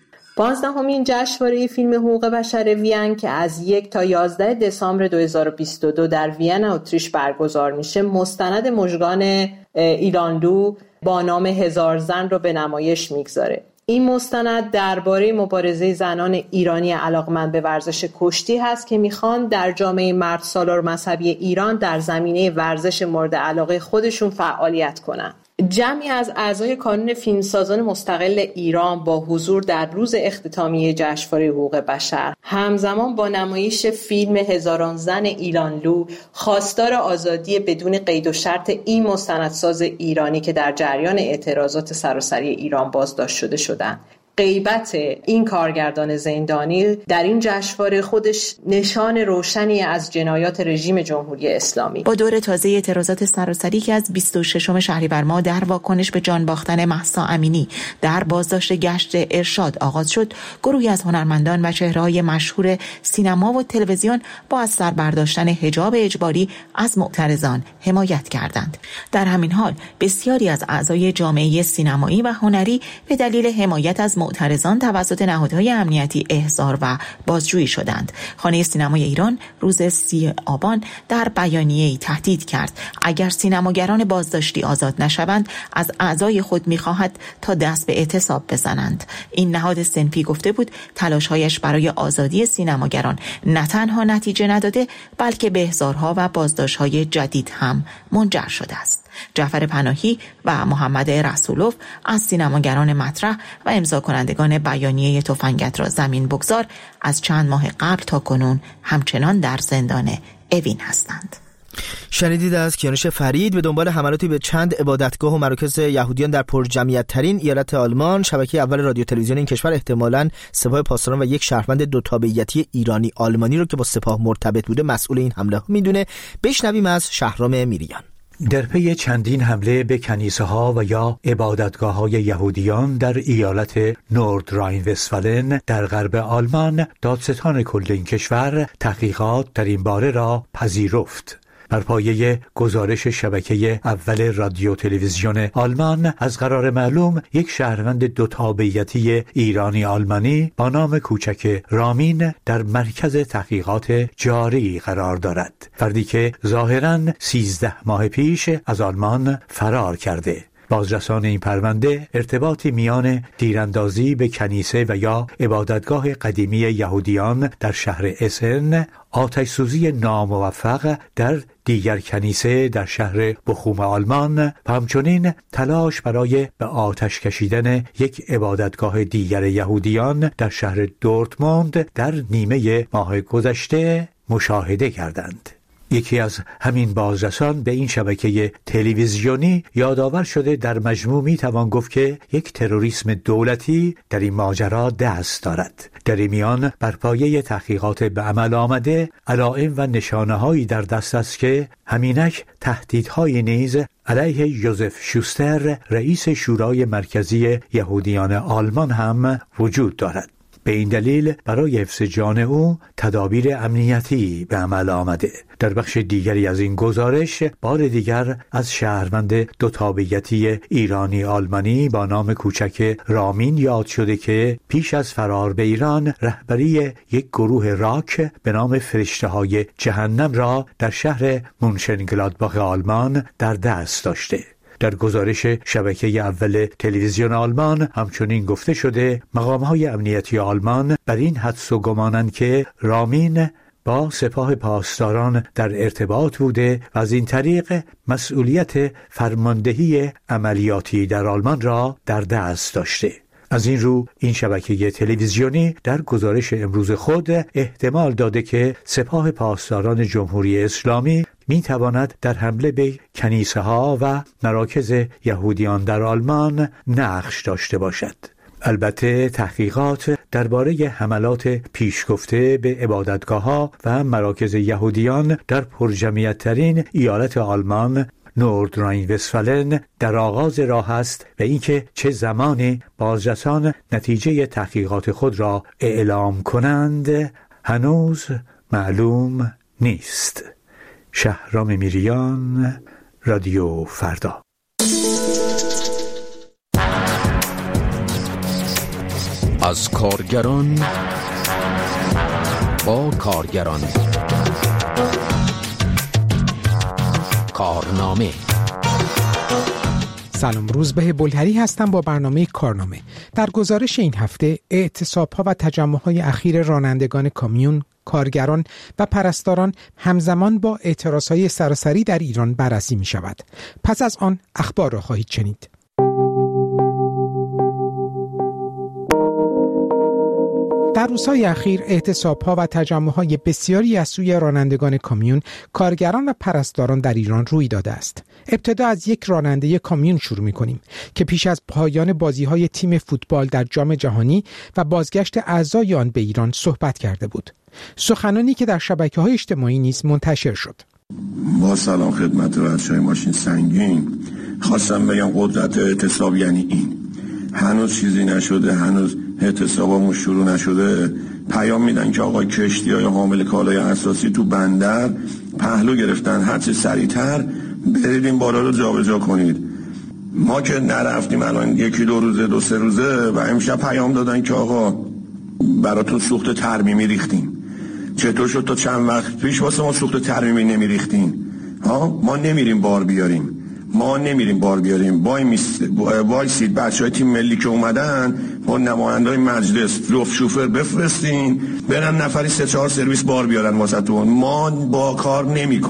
15مین جشنواره فیلم حقوق بشر وین که از 1 تا 11 دسامبر 2022 در وین اتریش برگزار میشه، مستند مژگان ایرانلو با نام هزار زن رو به نمایش میگذاره. این مستند درباره مبارزه زنان ایرانی علاقمند به ورزش کشتی هست که میخوان در جامعه مرد سالار مذهبی ایران در زمینه ورزش مورد علاقه خودشون فعالیت کنن. جمعی از اعضای کانون فیلمسازان مستقل ایران با حضور در روز اختتامیه جشنواره حقوق بشر همزمان با نمایش فیلم هزاران زن ایرانلو خواستار آزادی بدون قید و شرط این مستندساز ایرانی که در جریان اعتراضات سراسری ایران بازداشت شده شدند. غیبت این کارگردان زندانی در این جشنواره خودش نشان روشنی از جنایات رژیم جمهوری اسلامی. با دور تازه اعتراضات سراسری که از 26 شهریور ماه در واکنش به جان باختن مهسا امینی در بازداشت گشت ارشاد آغاز شد، گروهی از هنرمندان و چهره‌های مشهور سینما و تلویزیون با از سر برداشتن حجاب اجباری از معترضان حمایت کردند. در همین حال بسیاری از اعضای جامعه سینمایی و هنری به دلیل حمایت از معترضان توسط نهادهای امنیتی احضار و بازجویی شدند. خانه سینمای ایران روز 30 آبان در بیانیه‌ای تهدید کرد اگر سینماگران بازداشتی آزاد نشوند از اعضای خود می‌خواهد تا دست به اعتصاب بزنند. این نهاد صنفی گفته بود تلاش‌هایش برای آزادی سینماگران نه تنها نتیجه نداده بلکه به احضارها و بازداشت‌های جدید هم منجر شده است. جعفر پناهی و محمد رسولوف از سینماگران مطرح و امضا کنندگان بیانیه تفنگت را زمین بگذار از چند ماه قبل تا کنون همچنان در زندان اوین هستند. شنیدید از کیانوش فرید. به دنبال حملاتی به چند عبادتگاه و مراکز یهودیان در پرجمعیت ترین ایالت آلمان، شبکه اول رادیو تلویزیون این کشور احتمالاً سپاه پاسداران و یک شهروند دو تابعیتی ایرانی آلمانی رو که با سپاه مرتبط بوده مسئول این حمله میدونه. بشنویم از شهرام میریان. در پی چندین حمله به کنیسه‌ها و یا عبادتگاه‌های یهودیان در ایالت نوردراین وستفالن در غرب آلمان، دادستان کل این کشور تحقیقات در این باره را پذیرفت. بر پایه گزارش شبکه اول رادیو تلویزیون آلمان از قرار معلوم، یک شهروند دو تابعیتی ایرانی آلمانی با نام کوچک رامین در مرکز تحقیقات جاری قرار دارد. فردی که ظاهراً 13 ماه پیش از آلمان فرار کرده. بازرسان این پرونده ارتباطی میان تیراندازی به کنیسه و یا عبادتگاه قدیمی یهودیان در شهر اسن، آتش‌سوزی ناموفق در دیگر کنیسه در شهر بخوم آلمان و همچنین تلاش برای به آتش کشیدن یک عبادتگاه دیگر یهودیان در شهر دورتموند در نیمه ماه گذشته مشاهده کردند. یکی از همین بازرسان به این شبکه تلویزیونی یادآور شده در مجموع میتوان گفت که یک تروریسم دولتی در این ماجرا دست دارد. در این میان بر پایه تحقیقات به عمل آمده، علائم و نشانه‌هایی در دست است که همینک تهدیدهایی نیز علیه یوزف شوستر، رئیس شورای مرکزی یهودیان آلمان هم وجود دارد. به این دلیل برای حفظ جان او تدابیر امنیتی به عمل آمده. در بخش دیگری از این گزارش بار دیگر از شهروند دو تابعیتی ایرانی آلمانی با نام کوچک رامین یاد شده که پیش از فرار به ایران رهبری یک گروه راک به نام فرشته‌های جهنم را در شهر مونشنگلادباخ آلمان در دست داشته. در گزارش شبکه اول تلویزیون آلمان همچنین گفته شده مقام‌های امنیتی آلمان بر این حدس و گمانند که رامین با سپاه پاسداران در ارتباط بوده و از این طریق مسئولیت فرماندهی عملیاتی در آلمان را در دست داشته. از این رو این شبکه تلویزیونی در گزارش امروز خود احتمال داده که سپاه پاسداران جمهوری اسلامی می تواند در حمله به کنیسه ها و مراکز یهودیان در آلمان نقش داشته باشد. البته تحقیقات درباره حملات پیشگفته به عبادتگاه‌ها و مراکز یهودیان در پرجمعیت‌ترین ایالت آلمان نوردراین وستفالن در آغاز راه است و اینکه چه زمانی بازرسان نتیجه تحقیقات خود را اعلام کنند هنوز معلوم نیست. شهرام میریان، رادیو فردا. از کارگران با کارگران، کارنامه. سلام، روزبه بلهری هستم با برنامه کارنامه. در گزارش این هفته اعتصاب‌ها و تجمع‌های اخیر رانندگان کامیون، کارگران و پرستاران همزمان با اعتراض‌های سراسری در ایران بررسی می‌شود. پس از آن اخبار را خواهید شنید. در روزهای اخیر اعتصاب‌ها و تجمع‌های بسیاری از سوی رانندگان کامیون، کارگران و پرستاران در ایران روی داده است. ابتدا از یک راننده کامیون شروع می‌کنیم که پیش از پایان بازی‌های تیم فوتبال در جام جهانی و بازگشت اعضای آن به ایران صحبت کرده بود. سخنانی که در شبکه‌های اجتماعی نیز منتشر شد. با سلام خدمت بچه‌های ماشین سنگین، خواستم بگم قدرت اعتصاب یعنی این. هنوز چیزی نشده، هنوز اعتصابمون شروع نشده، پیام میدن که آقا کشتی‌های حامل کالای اساسی تو بندر پهلو گرفتن، هر چه سریع‌تر برید این بالا رو جابجا کنید. ما که نرفتیم الان یکی دو روزه، دو سه روزه، و امشب پیام دادن که آقا براتون سوخت ترمیمی ریختیم. چطور شد تا چند وقت پیش واسه ما سوخت ترمیمی نمیریختین؟ ما نمیریم بار بیاریم، وایسید بچهای تیم ملی که اومدن با نمایندای مجلس لوف شوفر بفرستین برن نفری 3-4 سرویس بار بیارن واسهتون. ما با کار نمی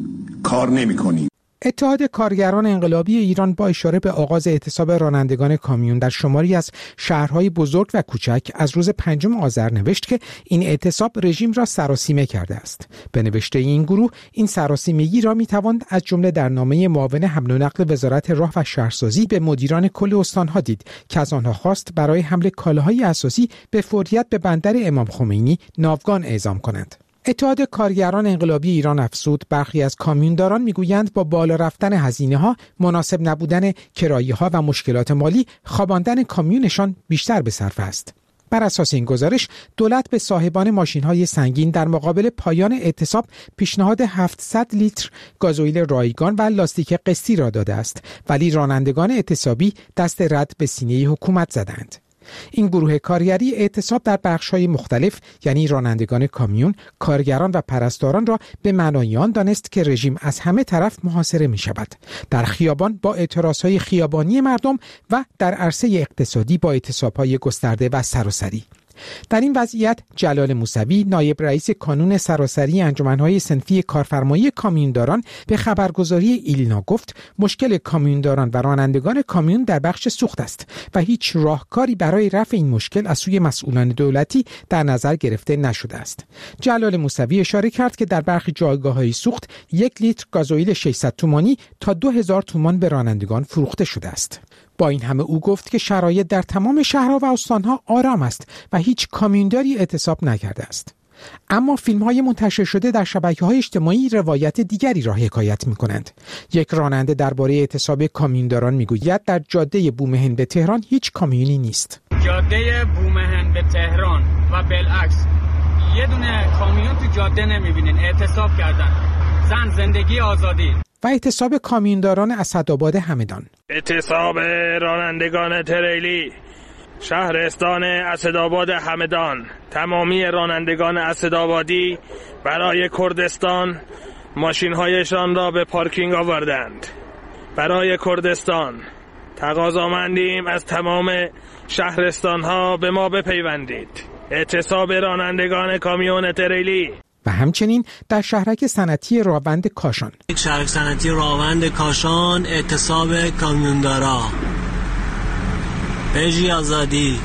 کنیم. اتحاد کارگران انقلابی ایران با اشاره به آغاز اعتصاب رانندگان کامیون در شماری از شهرهای بزرگ و کوچک از روز 5 آذر نوشت که این اعتصاب رژیم را سراسیمه کرده است. به نوشته این گروه، این سراسیمگی را میتوان از جمله در نامه معاون حمل و نقل وزارت راه و شهرسازی به مدیران کل استانها دید که از آنها خواست برای حمل کالاهای اساسی به فوریت به بندر امام خمینی ناوگان اعزام کنند. اتحاد کارگران انقلابی ایران افزود برخی از کامیونداران میگویند با بالا رفتن هزینه‌ها، مناسب نبودن کرایه‌ها و مشکلات مالی، خواباندن کامیونشان بیشتر به صرفه است. بر اساس این گزارش، دولت به صاحبان ماشین‌های سنگین در مقابل پایان اعتصاب پیشنهاد 700 لیتر گازوئیل رایگان و لاستیک قسطی را داده است، ولی رانندگان اعتصابی دست رد به سینه حکومت زدند. این گروه کارگری اعتصاب در بخش‌های مختلف، یعنی رانندگان کامیون، کارگران و پرستاران را به معنای آن دانست که رژیم از همه طرف محاصره می‌شود. در خیابان با اعتراض‌های خیابانی مردم و در عرصه اقتصادی با اعتصاب‌های گسترده و سراسری. در این وضعیت جلال موسوی، نایب رئیس کانون سراسری انجمن‌های صنفی کارفرمایی کامیونداران، به خبرگزاری ایلنا گفت مشکل کامیونداران و رانندگان کامیون در بخش سوخت است و هیچ راهکاری برای رفع این مشکل از سوی مسئولان دولتی در نظر گرفته نشده است. جلال موسوی اشاره کرد که در برخی جایگاه‌های سوخت 1 لیتر گازوئیل 600 تومانی تا 2000 تومان به رانندگان فروخته شده است. با این همه او گفت که شرایط در تمام شهرها و استانها آرام است و هیچ کامیونداری اعتصاب نکرده است. اما فیلم‌های منتشر شده در شبکه‌های اجتماعی روایت دیگری را حکایت می‌کنند. یک راننده درباره اعتصاب کامیونداران می‌گوید در جاده بومهن به تهران هیچ کامیونی نیست. جاده بومهن به تهران و بالعکس یه دونه کامیون تو جاده نمی‌بینین. اعتصاب کردن. زن، زندگی، آزادی. و اعتصاب کامیونداران اسدآباد همدان. اعتصاب رانندگان تریلی شهرستان اسدآباد همدان. تمامی رانندگان اسدآبادی برای کردستان ماشین‌هایشان را به پارکینگ آوردند. برای کردستان تقاضامندیم از تمام شهرستان‌ها به ما بپیوندید. اعتصاب رانندگان کامیون تریلی. و همچنین در شهرک صنعتی راوند کاشان. شهرک صنعتی راوند کاشان اعتصاب کامیوندارا. رژی آزادی.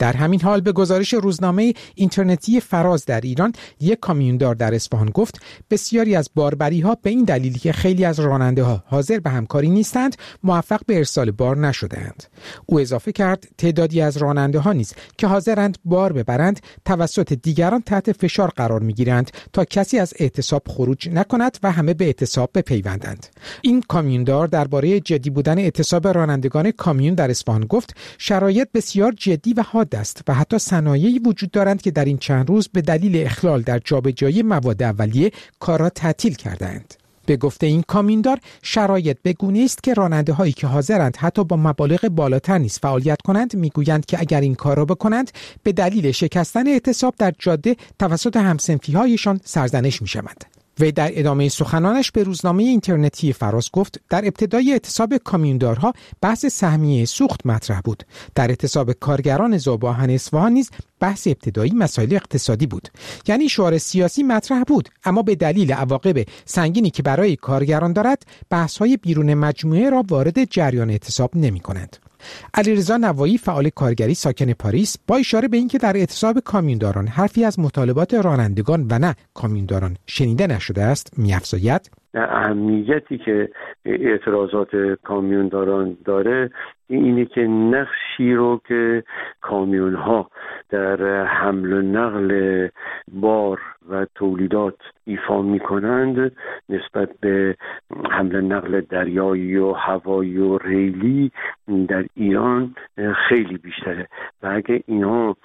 در همین حال به گزارش روزنامه اینترنتی فراز در ایران، یک کامیوندار در اصفهان گفت بسیاری از باربری‌ها به این دلیلی که خیلی از راننده‌ها حاضر به همکاری نیستند، موفق به ارسال بار نشده‌اند. او اضافه کرد تعدادی از راننده‌ها نیز که حاضرند بار ببرند، توسط دیگران تحت فشار قرار می‌گیرند تا کسی از اعتصاب خروج نکند و همه به اعتصاب بپیوندند. این کامیوندار درباره جدی بودن اعتصاب رانندگان کامیون در اصفهان گفت شرایط بسیار جدی و حاد است و حتی صنایعی وجود دارند که در این چند روز به دلیل اخلال در جابجایی مواد اولیه کار را تعطیل کردند. به گفته این کامیوندار شرایط به گونه‌ای است که راننده‌هایی که حاضرند حتی با مبالغ بالاتر نیز فعالیت کنند میگویند که اگر این کار را بکنند به دلیل شکستن اعتصاب در جاده توسط همصنفی‌هایشان سرزنش می‌شوند. وی در ادامه سخنانش به روزنامه اینترنتی فراز گفت در ابتدای اعتصاب کامیوندارها بحث سهمیه سوخت مطرح بود. در اعتصاب کارگران ذوب‌آهن اصفهان نیز بحث ابتدایی مسائل اقتصادی بود. یعنی شعار سیاسی مطرح بود، اما به دلیل عواقب سنگینی که برای کارگران دارد بحث‌های بیرون مجموعه را وارد جریان اعتصاب نمی‌کنند. علیرضا نوایی فعال کارگری ساکن پاریس با اشاره به اینکه در اعتصاب کامیونداران حرفی از مطالبات رانندگان و نه کامیونداران شنیده نشده است می‌افزاید اهمیتی که اعتراضات کامیونداران داره اینه که نقشی رو که کامیون‌ها در حمل و نقل بار و تولیدات ایفا می‌کنند نسبت به حمل و نقل دریایی و هوایی و ریلی در ایران خیلی بیشتره و اگه اینا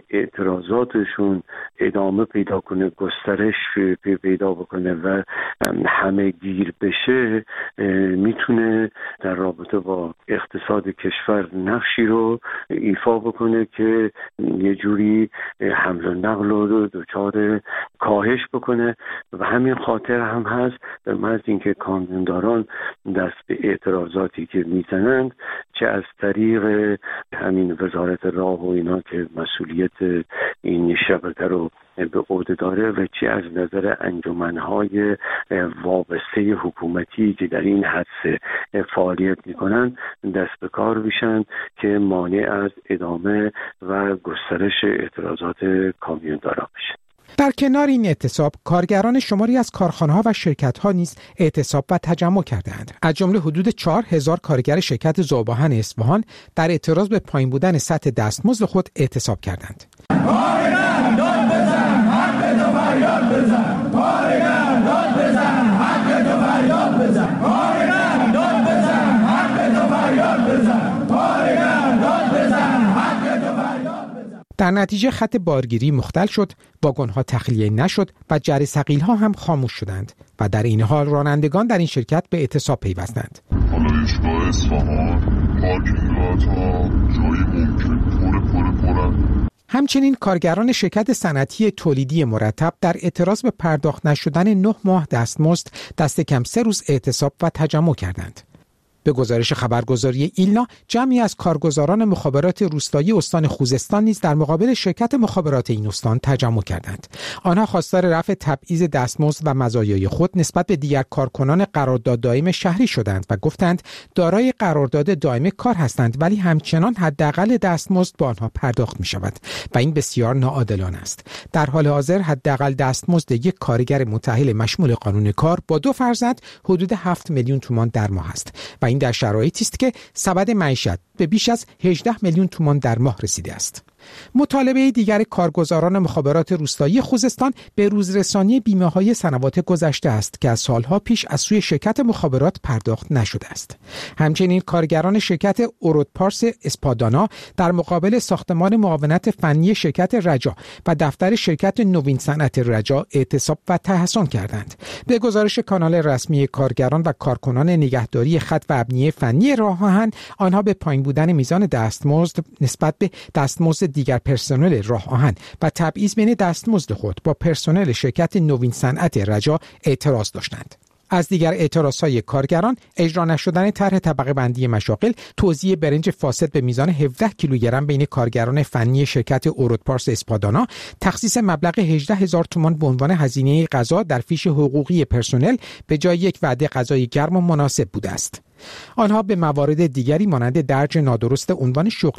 اعتراضاتشون ادامه پیدا کنه، گسترش پیدا بکنه و همه گیر بشه، میتونه در رابطه با اقتصاد کشور نقشی رو ایفا بکنه که یه جوری حمل و نقل رو دچار کاهش بکنه و همین خاطر هم هست به محض اینکه کامیونداران دست به اعتراضاتی که میزنند، چه از طریق همین وزارت راه و اینا که مسئولیت این شبکه رو به عهده داره و چه از نظر انجمنهای وابسته حکومتی که در این حدث فعالیت میکنن دست به کار بشن که مانع از ادامه و گسترش اعتراضات کامیونداران بشه. در کنار این اعتصاب کارگران شماری از کارخانه‌ها و شرکت‌ها نیز اعتصاب و تجمع کردند. از جمله حدود 4000 کارگر شرکت ذوب‌آهن اصفهان در اعتراض به پایین بودن سطح دستمزد خود اعتصاب کردند. در نتیجه خط بارگیری مختل شد، واگن‌ها تخلیه نشد و جر ثقیل‌ها هم خاموش شدند و در این حال رانندگان در این شرکت به اعتصاب پیوستند. ایستگاه اصفهان پارکینگ‌ها جایی ممکن پر. همچنین کارگران شرکت صنعتی تولیدی مرتب در اعتراض به پرداخت نشدن 9 ماه دستمزد دست کم 3 روز اعتصاب و تجمع کردند. به گزارش خبرگزاری ایلنا، جمعی از کارگزاران مخابرات روستایی استان خوزستان نیز در مقابل شرکت مخابرات این استان تجمع کردند. آنها خواستار رفع تبعیض دستمزد و مزایای خود نسبت به دیگر کارکنان قرارداد دائم شهری شدند و گفتند دارای قرارداد دائم کار هستند ولی همچنان حداقل دستمزد با آنها پرداخت می شود و این بسیار ناعادلانه است. در حال حاضر حداقل دستمزد یک کارگر متأهل مشمول قانون کار با 2 فرزند حدود 7 میلیون تومان در ماه است و این در شرایطی است که سبد معیشت به بیش از 18 میلیون تومان در ماه رسیده است. مطالبه دیگر کارگزاران مخابرات روستایی خوزستان به روزرسانی بیمه‌های سنوات گذشته است که از سالها پیش از سوی شرکت مخابرات پرداخت نشده است. همچنین کارگران شرکت اورودپارس اسپادانا در مقابل ساختمان معاونت فنی شرکت رجا و دفتر شرکت نوین صنعت رجا اعتصاب و تحصن کردند. به گزارش کانال رسمی کارگران و کارکنان نگهداری خط و ابنیه فنی راه آهن، آنها به پایین بودن میزان دستمزد نسبت به دستمزد دیگر پرسنل راه آهن و تبعیض بین دستمزد خود با پرسنل شرکت نوین صنعت رجا اعتراض داشتند. از دیگر اعتراضهای کارگران، اجرا نشدن طرح طبقه بندی مشاغل، توزیع برنج فاسد به میزان 17 کیلوگرم بین کارگران فنی شرکت اورودپارس اسپادانا، تخصیص مبلغ 18,000 تومان به عنوان هزینه غذا در فیش حقوقی پرسنل به جای یک وعده غذای گرم و مناسب بوده است. آنها به موارد دیگری مانند درج نادرست عنوان شغلی،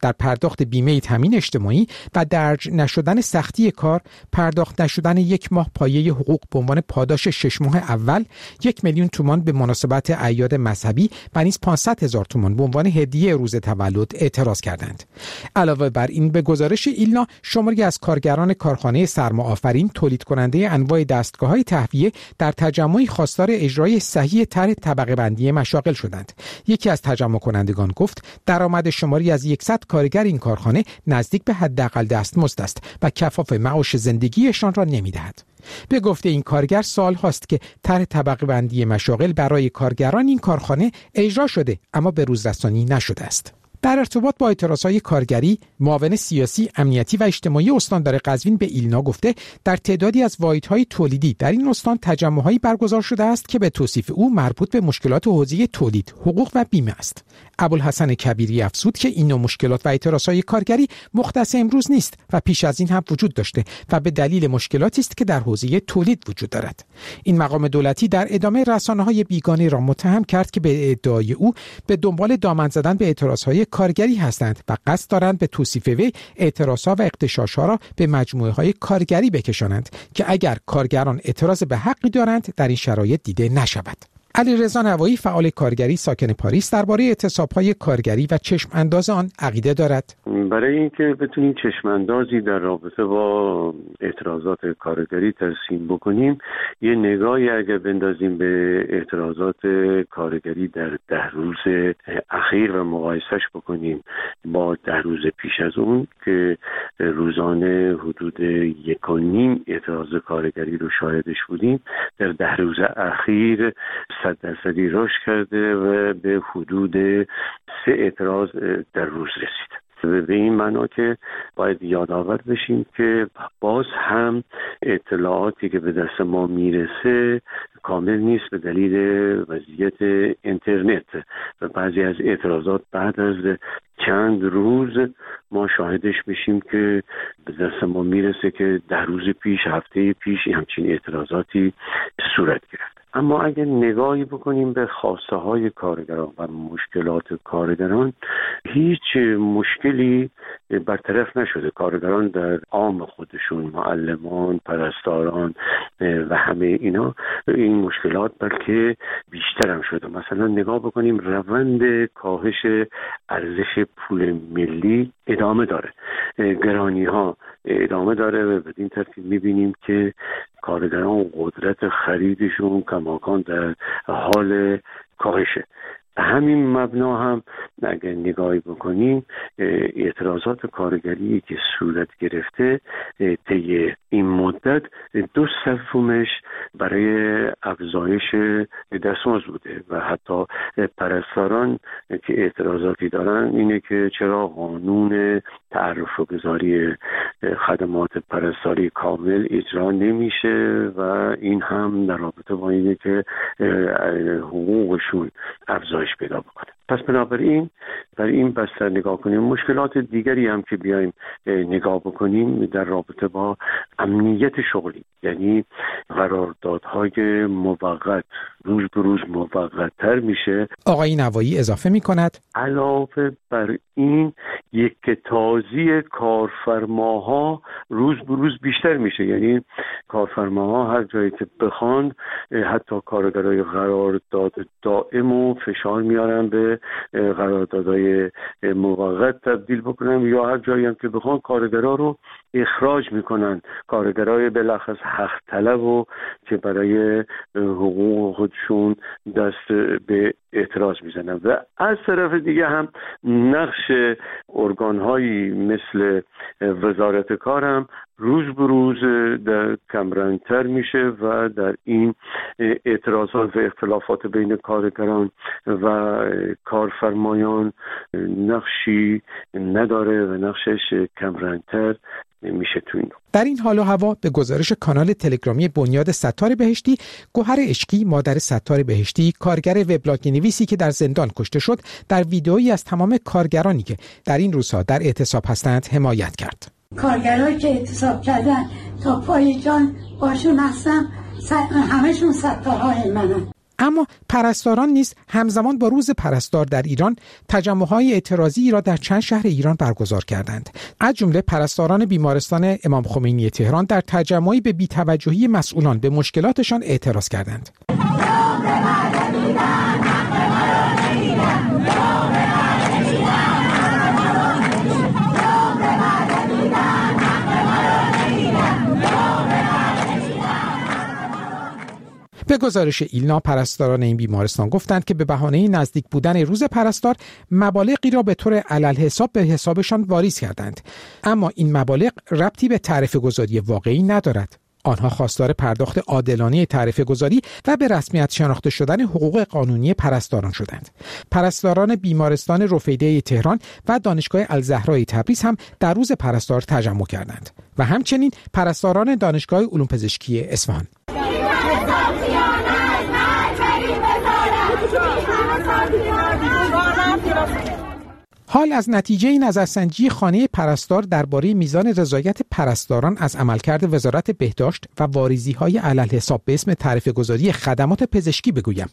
در پرداخت بیمه تامین اجتماعی و درج نشدن سختی کار، پرداخت نشدن 1 ماه پایه حقوق به عنوان پاداش 6 ماه اول، 1 میلیون تومان به مناسبت اعیاد مذهبی و نیز 500,000 تومان به عنوان هدیه روز تولد اعتراض کردند. علاوه بر این به گزارش ایلنا شماری از کارگران کارخانه سرماآفرین تولید کننده انواع دستگاه‌های تهویه در تجمعی خواستار اجرای صحیح طرح طبقه بندی مشاغل شدند. یکی از تجمع کنندگان گفت درآمد شماری از 100 کارگر این کارخانه نزدیک به حداقل دستمزد است و کفاف معاش زندگیشان را نمی‌دهد. به گفته این کارگر سال هاست که طرح طبقه بندی مشاغل برای کارگران این کارخانه اجرا شده اما به روزرسانی نشده است. در ارتباط با اعتراضهای کارگری، معاون سیاسی، امنیتی و اجتماعی استاندار قزوین به ایلنا گفته در تعدادی از واحدهای تولیدی در این استان تجمع‌هایی برگزار شده است که به توصیف او مربوط به مشکلات حوزه تولید، حقوق و بیمه است. ابوالحسن کبیری افزود که این نوع مشکلات و اعتراضهای کارگری مختص امروز نیست و پیش از این هم وجود داشته و به دلیل مشکلاتی است که در حوزه تولید وجود دارد. این مقام دولتی در ادامه رسانه‌های بیگانه را متهم کرد که به ادعای او به دنبال دامن زدن به اعتراضهای کارگری هستند و قصد دارند به توصیف وی اعتراضها و اغتشاشها را به مجموعه‌های کارگری بکشانند که اگر کارگران اعتراض به حقی دارند در این شرایط دیده نشود. علیرضا نوایی فعال کارگری ساکن پاریس درباره اعتصاب‌های کارگری و چشم انداز آن عقیده دارد. برای اینکه بتونیم چشم اندازی در رابطه با اعتراضات کارگری ترسیم بکنیم، یه نگاهی اگر بندازیم به اعتراضات کارگری در 10 روز اخیر و مقایسش بکنیم با 10 روز پیش از اون که روزانه حدود 1.5 اعتراض کارگری رو شاهدش بودیم، در 10 روز اخیر 100% رشد کرده و به حدود 3 اعتراض در روز رسید. به این معنا که باید یادآور بشیم که باز هم اطلاعاتی که به دست ما میرسه کامل نیست به دلیل وضعیت اینترنت و بعضی از اعتراضات بعد از چند روز ما شاهدش بشیم که به دست ما میرسه که 10 روز پیش، هفته پیش همچین اعتراضاتی صورت گرفت. اما اگر نگاهی بکنیم به خواسته های کارگران و مشکلات کارگران، هیچ مشکلی برطرف نشده. کارگران در عام خودشون، معلمان، پرستاران و همه اینا، این مشکلات بلکه بیشتر هم شده. مثلا نگاه بکنیم روند کاهش ارزش پول ملی ادامه داره، گرانی ها ادامه داره و بدین ترتیب میبینیم که کارگران قدرت خریدشون کماکان در حال کاهشه. همین مبنا هم اگر نگاهی بکنیم اعتراضات کارگری که صورت گرفته طی این مدت 2/3 برای افزایش دستمزد بوده و حتی پرستاران که اعتراضاتی دارن اینه که چرا قانون تعرف و گذاری خدمات پرستاری کامل اجرا نمیشه و این هم در رابطه با اینه که حقوقشون افزایش پیدا بکنه. پس بنابراین در این بستر نگاه کنیم. مشکلات دیگری هم که بیایم نگاه بکنیم در رابطه با امنیت شغلی، یعنی قراردادهای موقت روز به روز موقت‌تر میشه. آقای نوایی اضافه می‌کند علاوه بر این یک تازی کارفرماها روز به روز بیشتر میشه، یعنی کارفرماها هر جایی که بخوان حتی کارگرای قرارداد دائم و فشار میارن به قراردادهای موقت تبدیل بکنن یا هر جایی هم که بخوان کارگرا رو اخراج میکنن، کارگرای بلخص حق طلب و که برای حقوق خودشون دست به اعتراض میزنن. و از طرف دیگه هم نقش ارگانهایی مثل وزارت کار هم روز به روز در کمرنگتر میشه و در این اعتراضات و اختلافات بین کارگران و کارفرمایان نقشی نداره و نقشش کمرنگتر میشه تو این. در این حال و هوا به گزارش کانال تلگرامی بنیاد ستار بهشتی، گوهر عشقی مادر ستار بهشتی، کارگر وبلاگ نویسی که در زندان کشته شد، در ویدئویی از تمام کارگرانی که در این روزها در اعتصاب هستند حمایت کرد. کارگرایی که اعتصاب کردن تا پای جان باشون هستم، همشون ستارهای منن. اما پرستاران نیز همزمان با روز پرستار در ایران تجمع‌های اعتراضی را در چند شهر ایران برگزار کردند. از جمله پرستاران بیمارستان امام خمینی تهران در تجمعی به بی‌توجهی مسئولان به مشکلاتشان اعتراض کردند. به گزارش ایلنا، پرستاران این بیمارستان گفتند که به بهانه نزدیک بودن روز پرستار مبالغی را به طور علالحساب به حسابشان واریز کردند، اما این مبالغ ربطی به تعرفه گذاری واقعی ندارد. آنها خواستار پرداخت عادلانه تعرفه گذاری و به رسمیت شناخته شدن حقوق قانونی پرستاران شدند. پرستاران بیمارستان رفیده تهران و دانشگاه الزهرا تبریز هم در روز پرستار تجمع کردند و همچنین پرستاران دانشگاه علوم پزشکی اصفهان. حال از نتیجه نظرسنجی خانه پرستار درباره میزان رضایت پرستاران از عملکرد وزارت بهداشت و واریزی‌های علالحساب به اسم تعرفه گذاری خدمات پزشکی بگویم.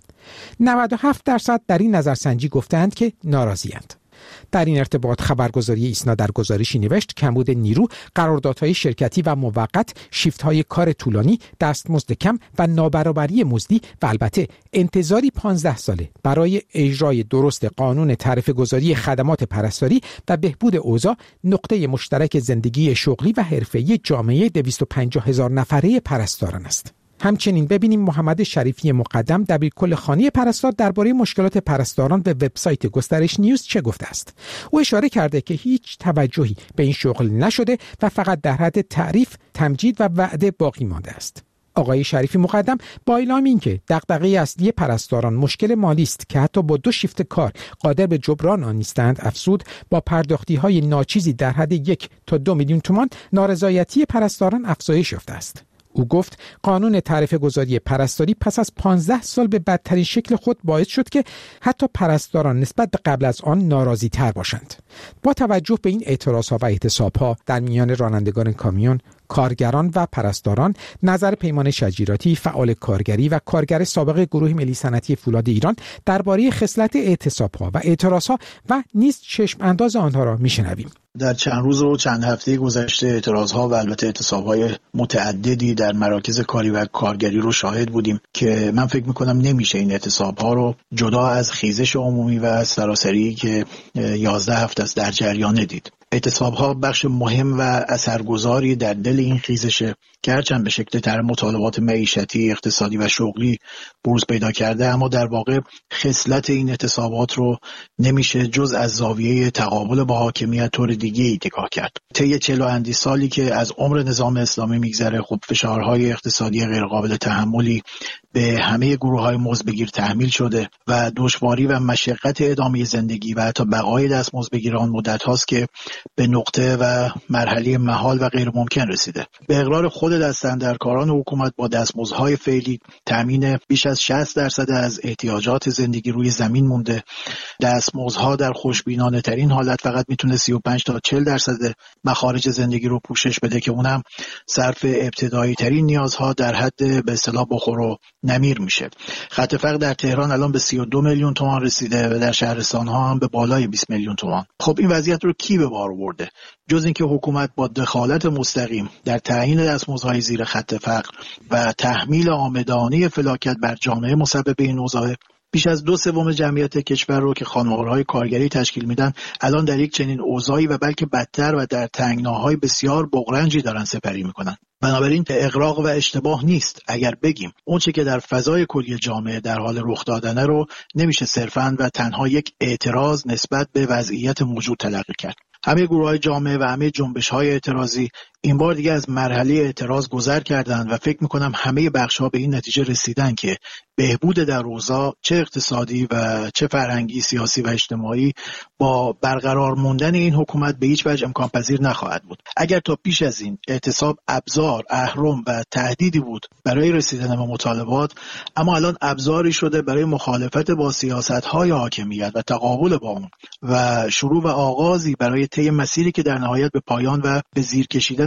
97% در این نظرسنجی گفتند که ناراضی‌اند. در این ارتباط خبرگزاری ایسنا در گزارشی نوشت کمبود نیرو، قراردادهای شرکتی و موقت، شیفت‌های کار طولانی، دستمزد کم و نابرابری مزدی و البته انتظاری 15 ساله برای اجرای درست قانون تعرفه گذاری خدمات پرستاری و بهبود اوضاع نقطه مشترک زندگی شغلی و حرفه‌ای جامعه 250,000 نفره پرستاران است. همچنین ببینیم محمد شریفی مقدم دبیرکل خانه پرستار درباره مشکلات پرستاران به وبسایت گسترش نیوز چه گفته است. او اشاره کرده که هیچ توجهی به این شغل نشده و فقط در حد تعریف، تمجید و وعده باقی مانده است. آقای شریفی مقدم با اعلام اینکه دغدغه اصلی پرستاران مشکل مالی است که حتی با 2 شیفت کار قادر به جبران آن نیستند، افزود با پرداختی‌های ناچیزی در حد 1 تا 2 میلیون تومان نارضایتی پرستاران افزایش یافته است. او گفت قانون تعرفه گذاری پرستاری پس از 15 سال به بدترین شکل خود باعث شد که حتی پرستاران نسبت به قبل از آن ناراضی تر باشند. با توجه به این اعتراضها و اعتصابها در میان رانندگان کامیون، کارگران و پرستاران، نظر پیمان شجیراتی، فعال کارگری و کارگر سابق گروه ملی صنعتی فولاد ایران درباره خصلت اعتصابها و اعتراضها و نیز چشم انداز آنها را میشنویم. در چند روز و چند هفته گذشته اعتراضها و البته اعتصابهای متعددی در مراکز کاری و کارگری رو شاهد بودیم که من فکر میکنم نمیشه این اعتصابها رو جدا از خیزش عمومی و سراسری که 11 هفته است در جریان دید. اعتصابها بخش مهم و اثرگذاری در دل این خیزشه که هرچند به شکل طرح مطالبات معیشتی، اقتصادی و شغلی بروز پیدا کرده، اما در واقع خصلت این اعتصابات رو نمیشه جز از زاویه تقابل با حاکمیت طور دیگه ای نگاه کرد. طی 40 اندی سالی که از عمر نظام اسلامی میگذره، خب فشارهای اقتصادی غیرقابل تحملی به همه گروه‌های مزدبگیر تحمیل شده و دشواری و مشقت ادامه زندگی و حتی بقای دستمزدبگیران مدت هاست که به نقطه و مرحله محال و غیر ممکن رسیده. به اقرار خود دستاندرکاران حکومت با دستمزدهای فعلی تامین بیش از 60% از احتیاجات زندگی روی زمین مونده. دستمزدها در خوشبینانه ترین حالت فقط میتونه 35 تا 40% مخارج زندگی رو پوشش بده که اونم صرف ابتدایی ترین نیازها در حد به اصطلاح بخور و نمیر میشه. خط فقر در تهران الان به 32 میلیون تومان رسیده و در شهرستان‌ها هم به بالای 20 میلیون تومان. خب این وضعیت رو کی به بار آورده؟ جز اینکه حکومت با دخالت مستقیم در تعیین دستمزدهای زیر خط فقر و تحمیل عامدانه فلاکت بر جامعه مسبب این اوضاع، بیش از 2/3 جمعیت کشور رو که خانوارهای کارگری تشکیل میدن الان در یک چنین اوضاعی و بلکه بدتر و در تنگناهای بسیار بغرنجی دارن سپری میکنن. بنابراین اغراق و اشتباه نیست اگر بگیم اون چه که در فضای کلی جامعه در حال رخ دادنه رو نمیشه صرفاً و تنها یک اعتراض نسبت به وضعیت موجود تلقی کرد. همه گروه‌های جامعه و همه جنبش‌های اعتراضی این بار دیگه از مرحله اعتراض گذر کردند و فکر می‌کنم همه بخش‌ها به این نتیجه رسیدن که بهبود در اوضاع چه اقتصادی و چه فرهنگی، سیاسی و اجتماعی با برقرار موندن این حکومت به هیچ وجه امکان پذیر نخواهد بود. اگر تا پیش از این اعتصاب ابزار، اهرم و تهدیدی بود برای رسیدن به مطالبات، اما الان ابزاری شده برای مخالفت با سیاست‌های حاکمیت و تقابل با اون و شروع و آغازی برای طی مسیری که در نهایت به پایان و به زیر کشیدن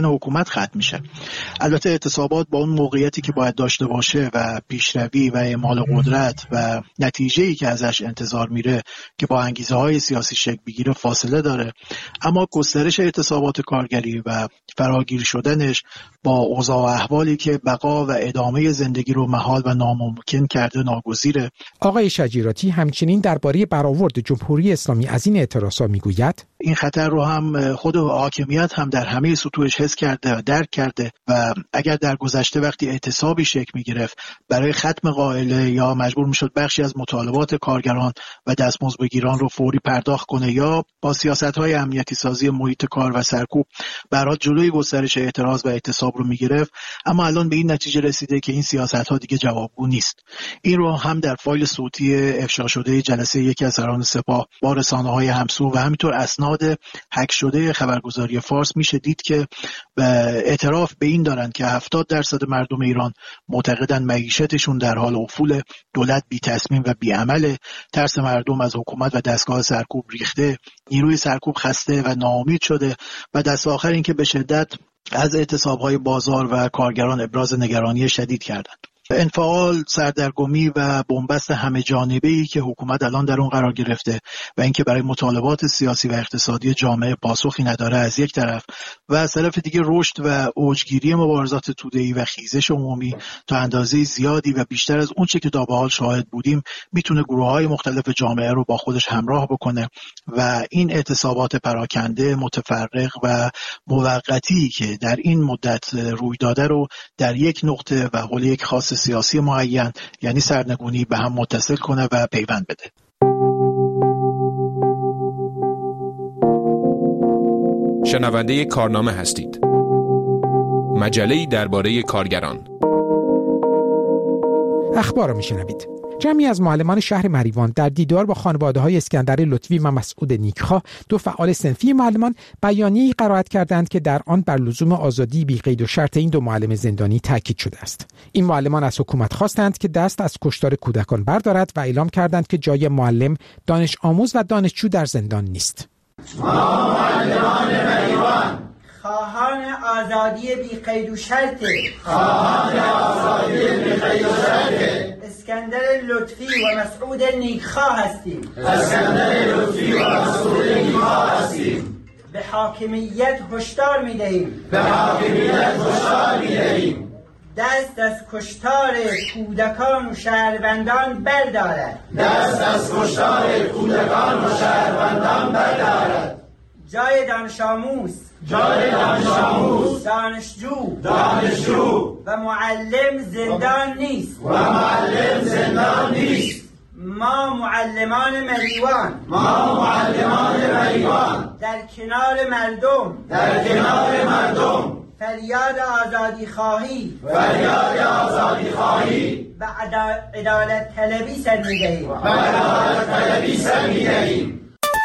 شدن حکومت ختم میشه. البته اعتصابات با اون موقعیتی که باید داشته باشه و پیشروی و اعمال قدرت و نتیجه‌ای که ازش انتظار میره که با انگیزه‌های سیاسی شکل بگیره فاصله داره، اما گسترش اعتصابات کارگری و فراگیر شدنش با اوضاع و احوالی که بقا و ادامه زندگی رو محال و ناممکن کرده ناگزیره. آقای شجیراتی همچنین درباره برآورد جمهوری اسلامی از این اعتراضات میگوید این خطر رو هم خود حاکمیت هم در همه سطوحش حس کرده و درک کرده و اگر در گذشته وقتی اعتصابی شکل می‌گرفت برای ختم قائله یا مجبور می‌شد بخشی از مطالبات کارگران و دستمزدبگیران رو فوری پرداخت کنه یا با سیاست‌های امنیتی سازی محیط کار و سرکوب برات جلوی گسترش اعتراض و اعتصاب رو می‌گرفت، اما الان به این نتیجه رسیده که این سیاست‌ها دیگه جوابگو نیست. این رو هم در فایل صوتی افشا شده جلسه یکی از سران سپاه با رسانه‌های همسو و همینطور اسناد هک شده خبرگزاری فارس میشه دید که اعتراف به این دارن که 70% مردم ایران معتقدن معیشتشون در حال افول، دولت بی تصمیم و بی عمله، ترس مردم از حکومت و دستگاه سرکوب ریخته، نیروی سرکوب خسته و ناامید شده و دست آخر این که به شدت از اعتصاب‌های بازار و کارگران ابراز نگرانی شدید کردند. انفعال، سردرگمی و بنبست همه جانبه‌ای که حکومت الان در اون قرار گرفته و اینکه برای مطالبات سیاسی و اقتصادی جامعه پاسخی نداره از یک طرف و از طرف دیگه رشد و اوجگیری مبارزات توده‌ای و خیزش عمومی تا اندازه زیادی و بیشتر از اون چه که تا به حال شاهد بودیم میتونه گروه‌های مختلف جامعه رو با خودش همراه بکنه و این اعتصابات پراکنده، متفرق و موقتی که در این مدت روی داده رو در یک نقطه و حول یک خاص سیاسی معین یعنی سرنگونی به هم متصل کنه و پیوند بده. شنونده کارنامه هستید. مجله‌ای درباره کارگران. اخبار رو میشنوید. جمعی از معلمان شهر مریوان در دیدار با خانواده‌های اسکندر لطفی و مسعود نیکخواه، دو فعال صنفی معلمان، بیانیه‌ای قرائت کردند که در آن بر لزوم آزادی بی قید و شرط این دو معلم زندانی تاکید شده است. این معلمان از حکومت خواستند که دست از کشتار کودکان بردارد و اعلام کردند که جای معلم، دانش آموز و دانشجو در زندان نیست. ما معلمان مریوان خواهان آزادی بی قید و شرط اسکندر لطفی و مسعود نیکخواه هستیم. به حاکمیت هشدار می‌دهیم. دست از کشتار کودکان و شهروندان بردارد. جای دانش آموز، دانشجو و معلم زندان نیست. ما معلمان مریوان در کنار مردم فریاد آزادی خواهی و عدالت طلبی سر می‌دهیم.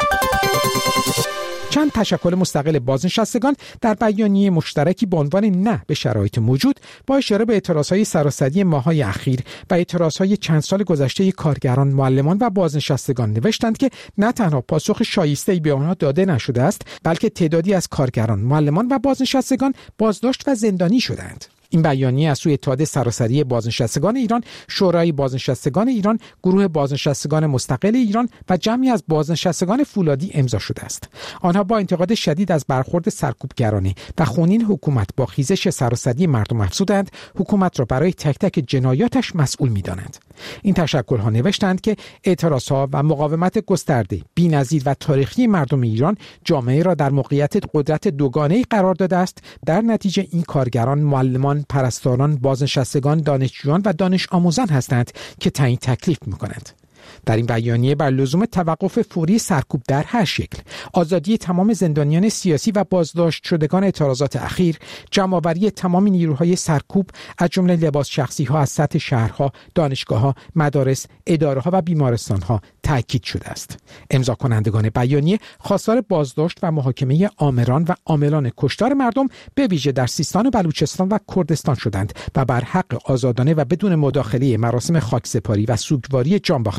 چند تشکل مستقل بازنشستگان در بیانیه مشترکی با عنوان نه به شرایط موجود با اشاره به اعتراضهای سراسری ماه‌های اخیر و اعتراضهای چند سال گذشته کارگران، معلمان و بازنشستگان نوشتند که نه تنها پاسخ شایسته‌ای به آنها داده نشده است، بلکه تعدادی از کارگران، معلمان و بازنشستگان بازداشت و زندانی شدند. این بیانیه از سوی اتحاد سراسری بازنشستگان ایران، شورای بازنشستگان ایران، گروه بازنشستگان مستقل ایران و جمعی از بازنشستگان فولادی امضا شده است. آنها با انتقاد شدید از برخورد سرکوبگرانه و خونین حکومت با خیزش سراسری مردم افزودند حکومت را برای تک تک جنایاتش مسئول می‌دانند. این تشکل‌ها نوشتند که اعتراضها و مقاومت گسترده، بی‌نظیر و تاریخی مردم ایران جامعه را در موقعیت قدرت دوگانه‌ای قرار داده است. در نتیجه این کارگران، معلمان، پرستاران، بازنشستگان، دانشجویان و دانش آموزان هستند که تعیین تکلیف می‌کنند. در این بیانیه بر لزوم توقف فوری سرکوب در هر شکل، آزادی تمام زندانیان سیاسی و بازداشت شدگان اعتراضات اخیر، جمع‌آوری تمام نیروهای سرکوب از جمله لباس شخصی‌ها از سطح شهرها، دانشگاه‌ها، مدارس، اداره‌ها و بیمارستان‌ها تأکید شده است. امضا کنندگان بیانیه خواستار بازداشت و محاکمه آمران و عاملان کشتار مردم به ویژه در سیستان و بلوچستان و کردستان شدند و بر حق آزادانه و بدون مداخله مراسم خاکسپاری و سوگواری جانباخته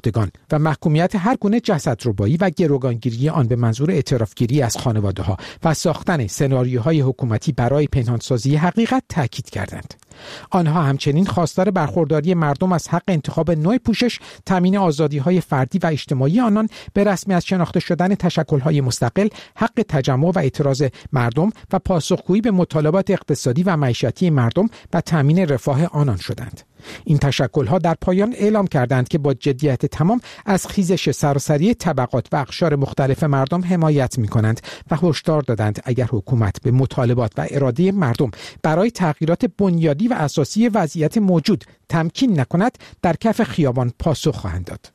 شدگان و محکومیت هر گونه جسدربایی و گروگانگیری آن به منظور اعترافگیری از خانواده‌ها و ساختن سناریوهای حکومتی برای پنهانسازی حقیقت تاکید کردند. آنها همچنین خواستار برخورداری مردم از حق انتخاب نوع پوشش، تامین آزادی‌های فردی و اجتماعی آنان، به رسمیت شناخته شدن تشکل‌های مستقل، حق تجمع و اعتراض مردم و پاسخگویی به مطالبات اقتصادی و معیشتی مردم و تامین رفاه آنان شدند. این تشکل‌ها در پایان اعلام کردند که با جدیت تمام از خیزش سراسری طبقات و اقشار مختلف مردم حمایت می‌کنند و هشدار دادند اگر حکومت به مطالبات و اراده مردم برای تغییرات بنیادی و اساسی وضعیت موجود تمکین نکند، در کف خیابان پاسخ خواهند داد.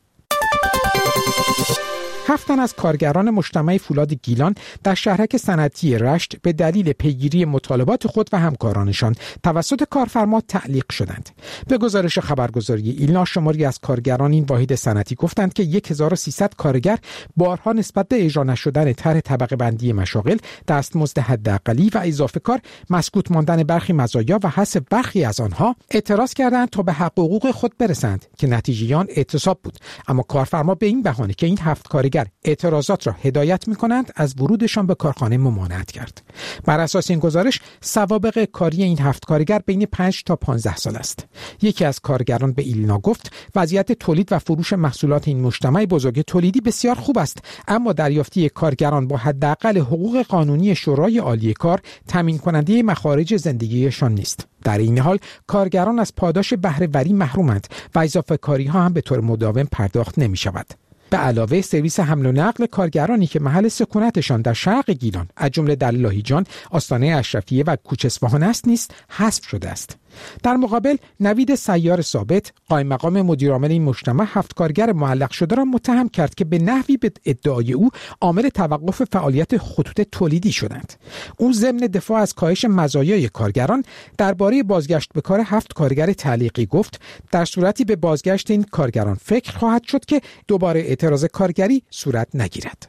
7 تن از کارگران مجتمع فولاد گیلان در شهرک صنعتی رشت به دلیل پیگیری مطالبات خود و همکارانشان توسط کارفرما تعلیق شدند. به گزارش خبرگزاری ایلنا، شماری از کارگران این واحد صنعتی گفتند که 1300 کارگر بارها نسبت به اجرا نشدن طرح طبقه بندی مشاغل، دستمزد حداقلی و اضافه کار، مسکوت ماندن برخی مزایا و حذف برخی از آنها اعتراض کردند تا به حقوق خود برسند که نتیجه آن اعتصاب بود. اما کارفرما به این بهانه که این 7 کارگر اعتراضات را هدایت می‌کنند، از ورودشان به کارخانه ممانعت کرد. بر اساس این گزارش، سوابق کاری این 7 کارگر بین 5 تا 15 سال است. یکی از کارگران به ایلنا گفت وضعیت تولید و فروش محصولات این مجتمع بزرگ تولیدی بسیار خوب است، اما دریافتی کارگران با حداقل حقوق قانونی شورای عالی کار تامین کننده مخارج زندگیشان نیست. در این حال کارگران از پاداش بهره‌وری محرومند و اضافه کاری ها هم به طور مداوم پرداخت نمی شود. به علاوه سرویس حمل و نقل کارگرانی که محل سکونتشان در شرق گیلان از جمله در لاهیجان، آستانه اشرفیه و کوچه اصفهان است نیز حذف شده است. در مقابل نوید سیار ثابت، قائم مقام مدیرعامل این مجتمع، 7 کارگر معلق شده را متهم کرد که به نحوی به ادعای او عامل توقف فعالیت خطوط تولیدی شدند. او ضمن دفاع از کاهش مزایای کارگران درباره بازگشت به کار 7 کارگر تعلیقی گفت در صورتی به بازگشت این کارگران فکر خواهد شد که دوباره اعتراض کارگری صورت نگیرد.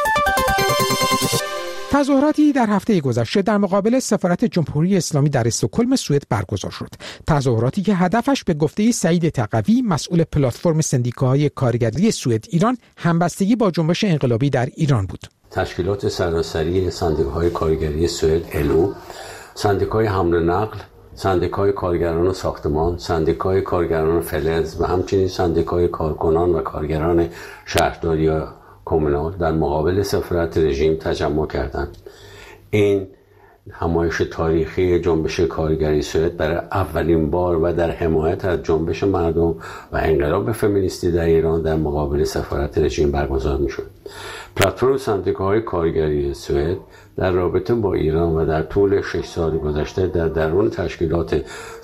تظاهراتی در هفته گذشته در مقابل سفارت جمهوری اسلامی در استکهلم سوئد برگزار شد. تظاهراتی که هدفش به گفته سعید تقوی، مسئول پلتفرم سندیکاهای کارگری سوئد ایران، همبستگی با جنبش انقلابی در ایران بود. تشکیلات سراسری سندیکاهای کارگری سوئد الو، سندیکای حمل و نقل، سندیکای کارگران ساختمان، سندیکای کارگران فلز و همچنین سندیکای کارکنان و کارگران شهرداری کمونال در مقابل سفارت رژیم تجمع کردند. این همایش تاریخی جنبش کارگری سوئد برای اولین بار و در حمایت از جنبش مردم و انقلاب فمینیستی در ایران در مقابل سفارت رژیم برگزار می‌شد. پلتفرم سندیکاهای کارگری سوئد در رابطه با ایران و در طول 6 سال گذشته در درون تشکیلات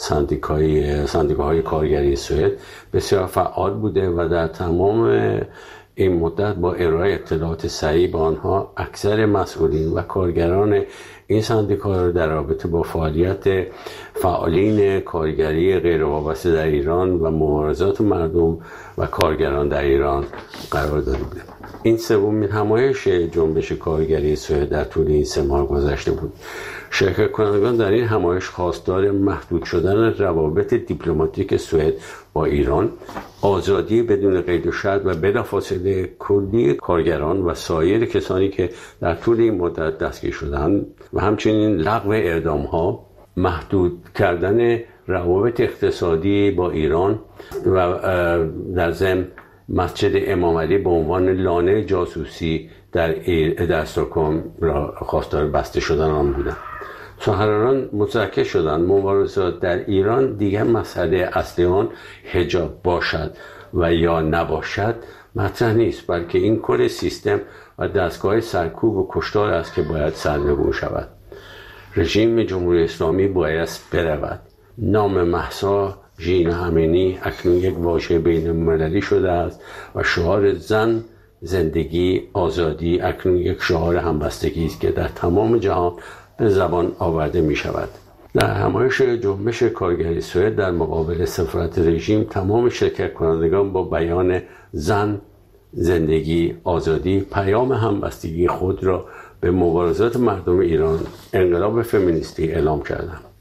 سندیکاهای کارگری سوئد بسیار فعال بوده و در تمام این مدت با ارائه اطلاعات صحیح به آنها اکثر مسئولین و کارگران این سندیکا را در رابطه با فعالیت فعالین کارگری غیر وابسته در ایران و مبارزات مردم و کارگران در ایران قرار داده بود. این سومین همایش جنبش کارگری سوئد در طول این 3 ماه گذشته بود. شرکت کنندگان در این همایش خواستار محدود شدن روابط دیپلماتیک سوئد با ایران، آزادی بدون قید و شرط و بلافاصله کلی کارگران و سایر کسانی که در طول این مدت دستگیر شدند و همچنین لغو اعدام‌ها، محدود کردن روابط اقتصادی با ایران و در ضمن مسجد امام علی به عنوان لانه جاسوسی در استکهلم را خواستار بسته شدن آن بودند. سخنرانان متذکر شدند مبارزات در ایران دیگر مسئله اصلی آن حجاب باشد و یا نباشد مطرح نیست، بلکه این کل سیستم و دستگاه سرکوب و کشتار است که باید سرنگون شود. رژیم جمهوری اسلامی باید برود. نام مهسا ژینا امینی اکنون یک واژه بین المللی شده است و شعار زن، زندگی، آزادی اکنون یک شعار همبستگی است که در تمام جهان به زبان آورده می شود. در همایش جنبش کارگری سوئد در مقابل سفارت رژیم، تمام شرکت کنندگان با بیان زن، زندگی، آزادی پیام همبستگی خود را به مبارزات مردم ایران، انقلاب فمینیستی اعلام کردند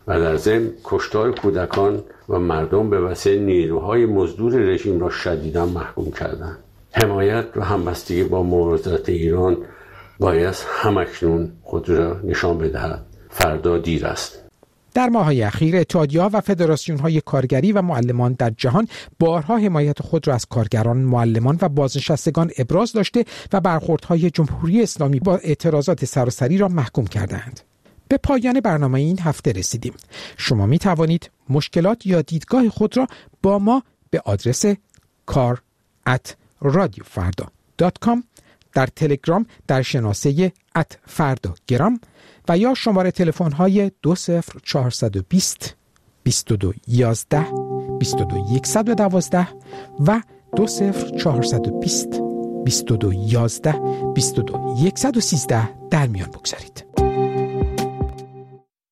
و در ضمن کشتار کودکان و مردم به وسیله نیروهای مزدور رژیم را شدیداً محکوم کردند. حمایت و همبستگی با مبارزات ایران باید همکنون خود را نشان بدهد. فردا دیر است. در ماه‌های اخیر اتحادیه‌ها و فدراسیون‌های کارگری و معلمان در جهان بارها حمایت خود را از کارگران، معلمان و بازنشستگان ابراز داشته و برخوردهای جمهوری اسلامی با اعتراضات سراسری را محکوم کردند. به پایان برنامه این هفته رسیدیم. شما می توانید مشکلات یا دیدگاه خود را با ما به آدرس kar@radiofarda.com، در تلگرام در شناسه @fardagram و یا شماره تلفن های 20420 2211 22112 و 20420 2211 22113 در میان بگذارید.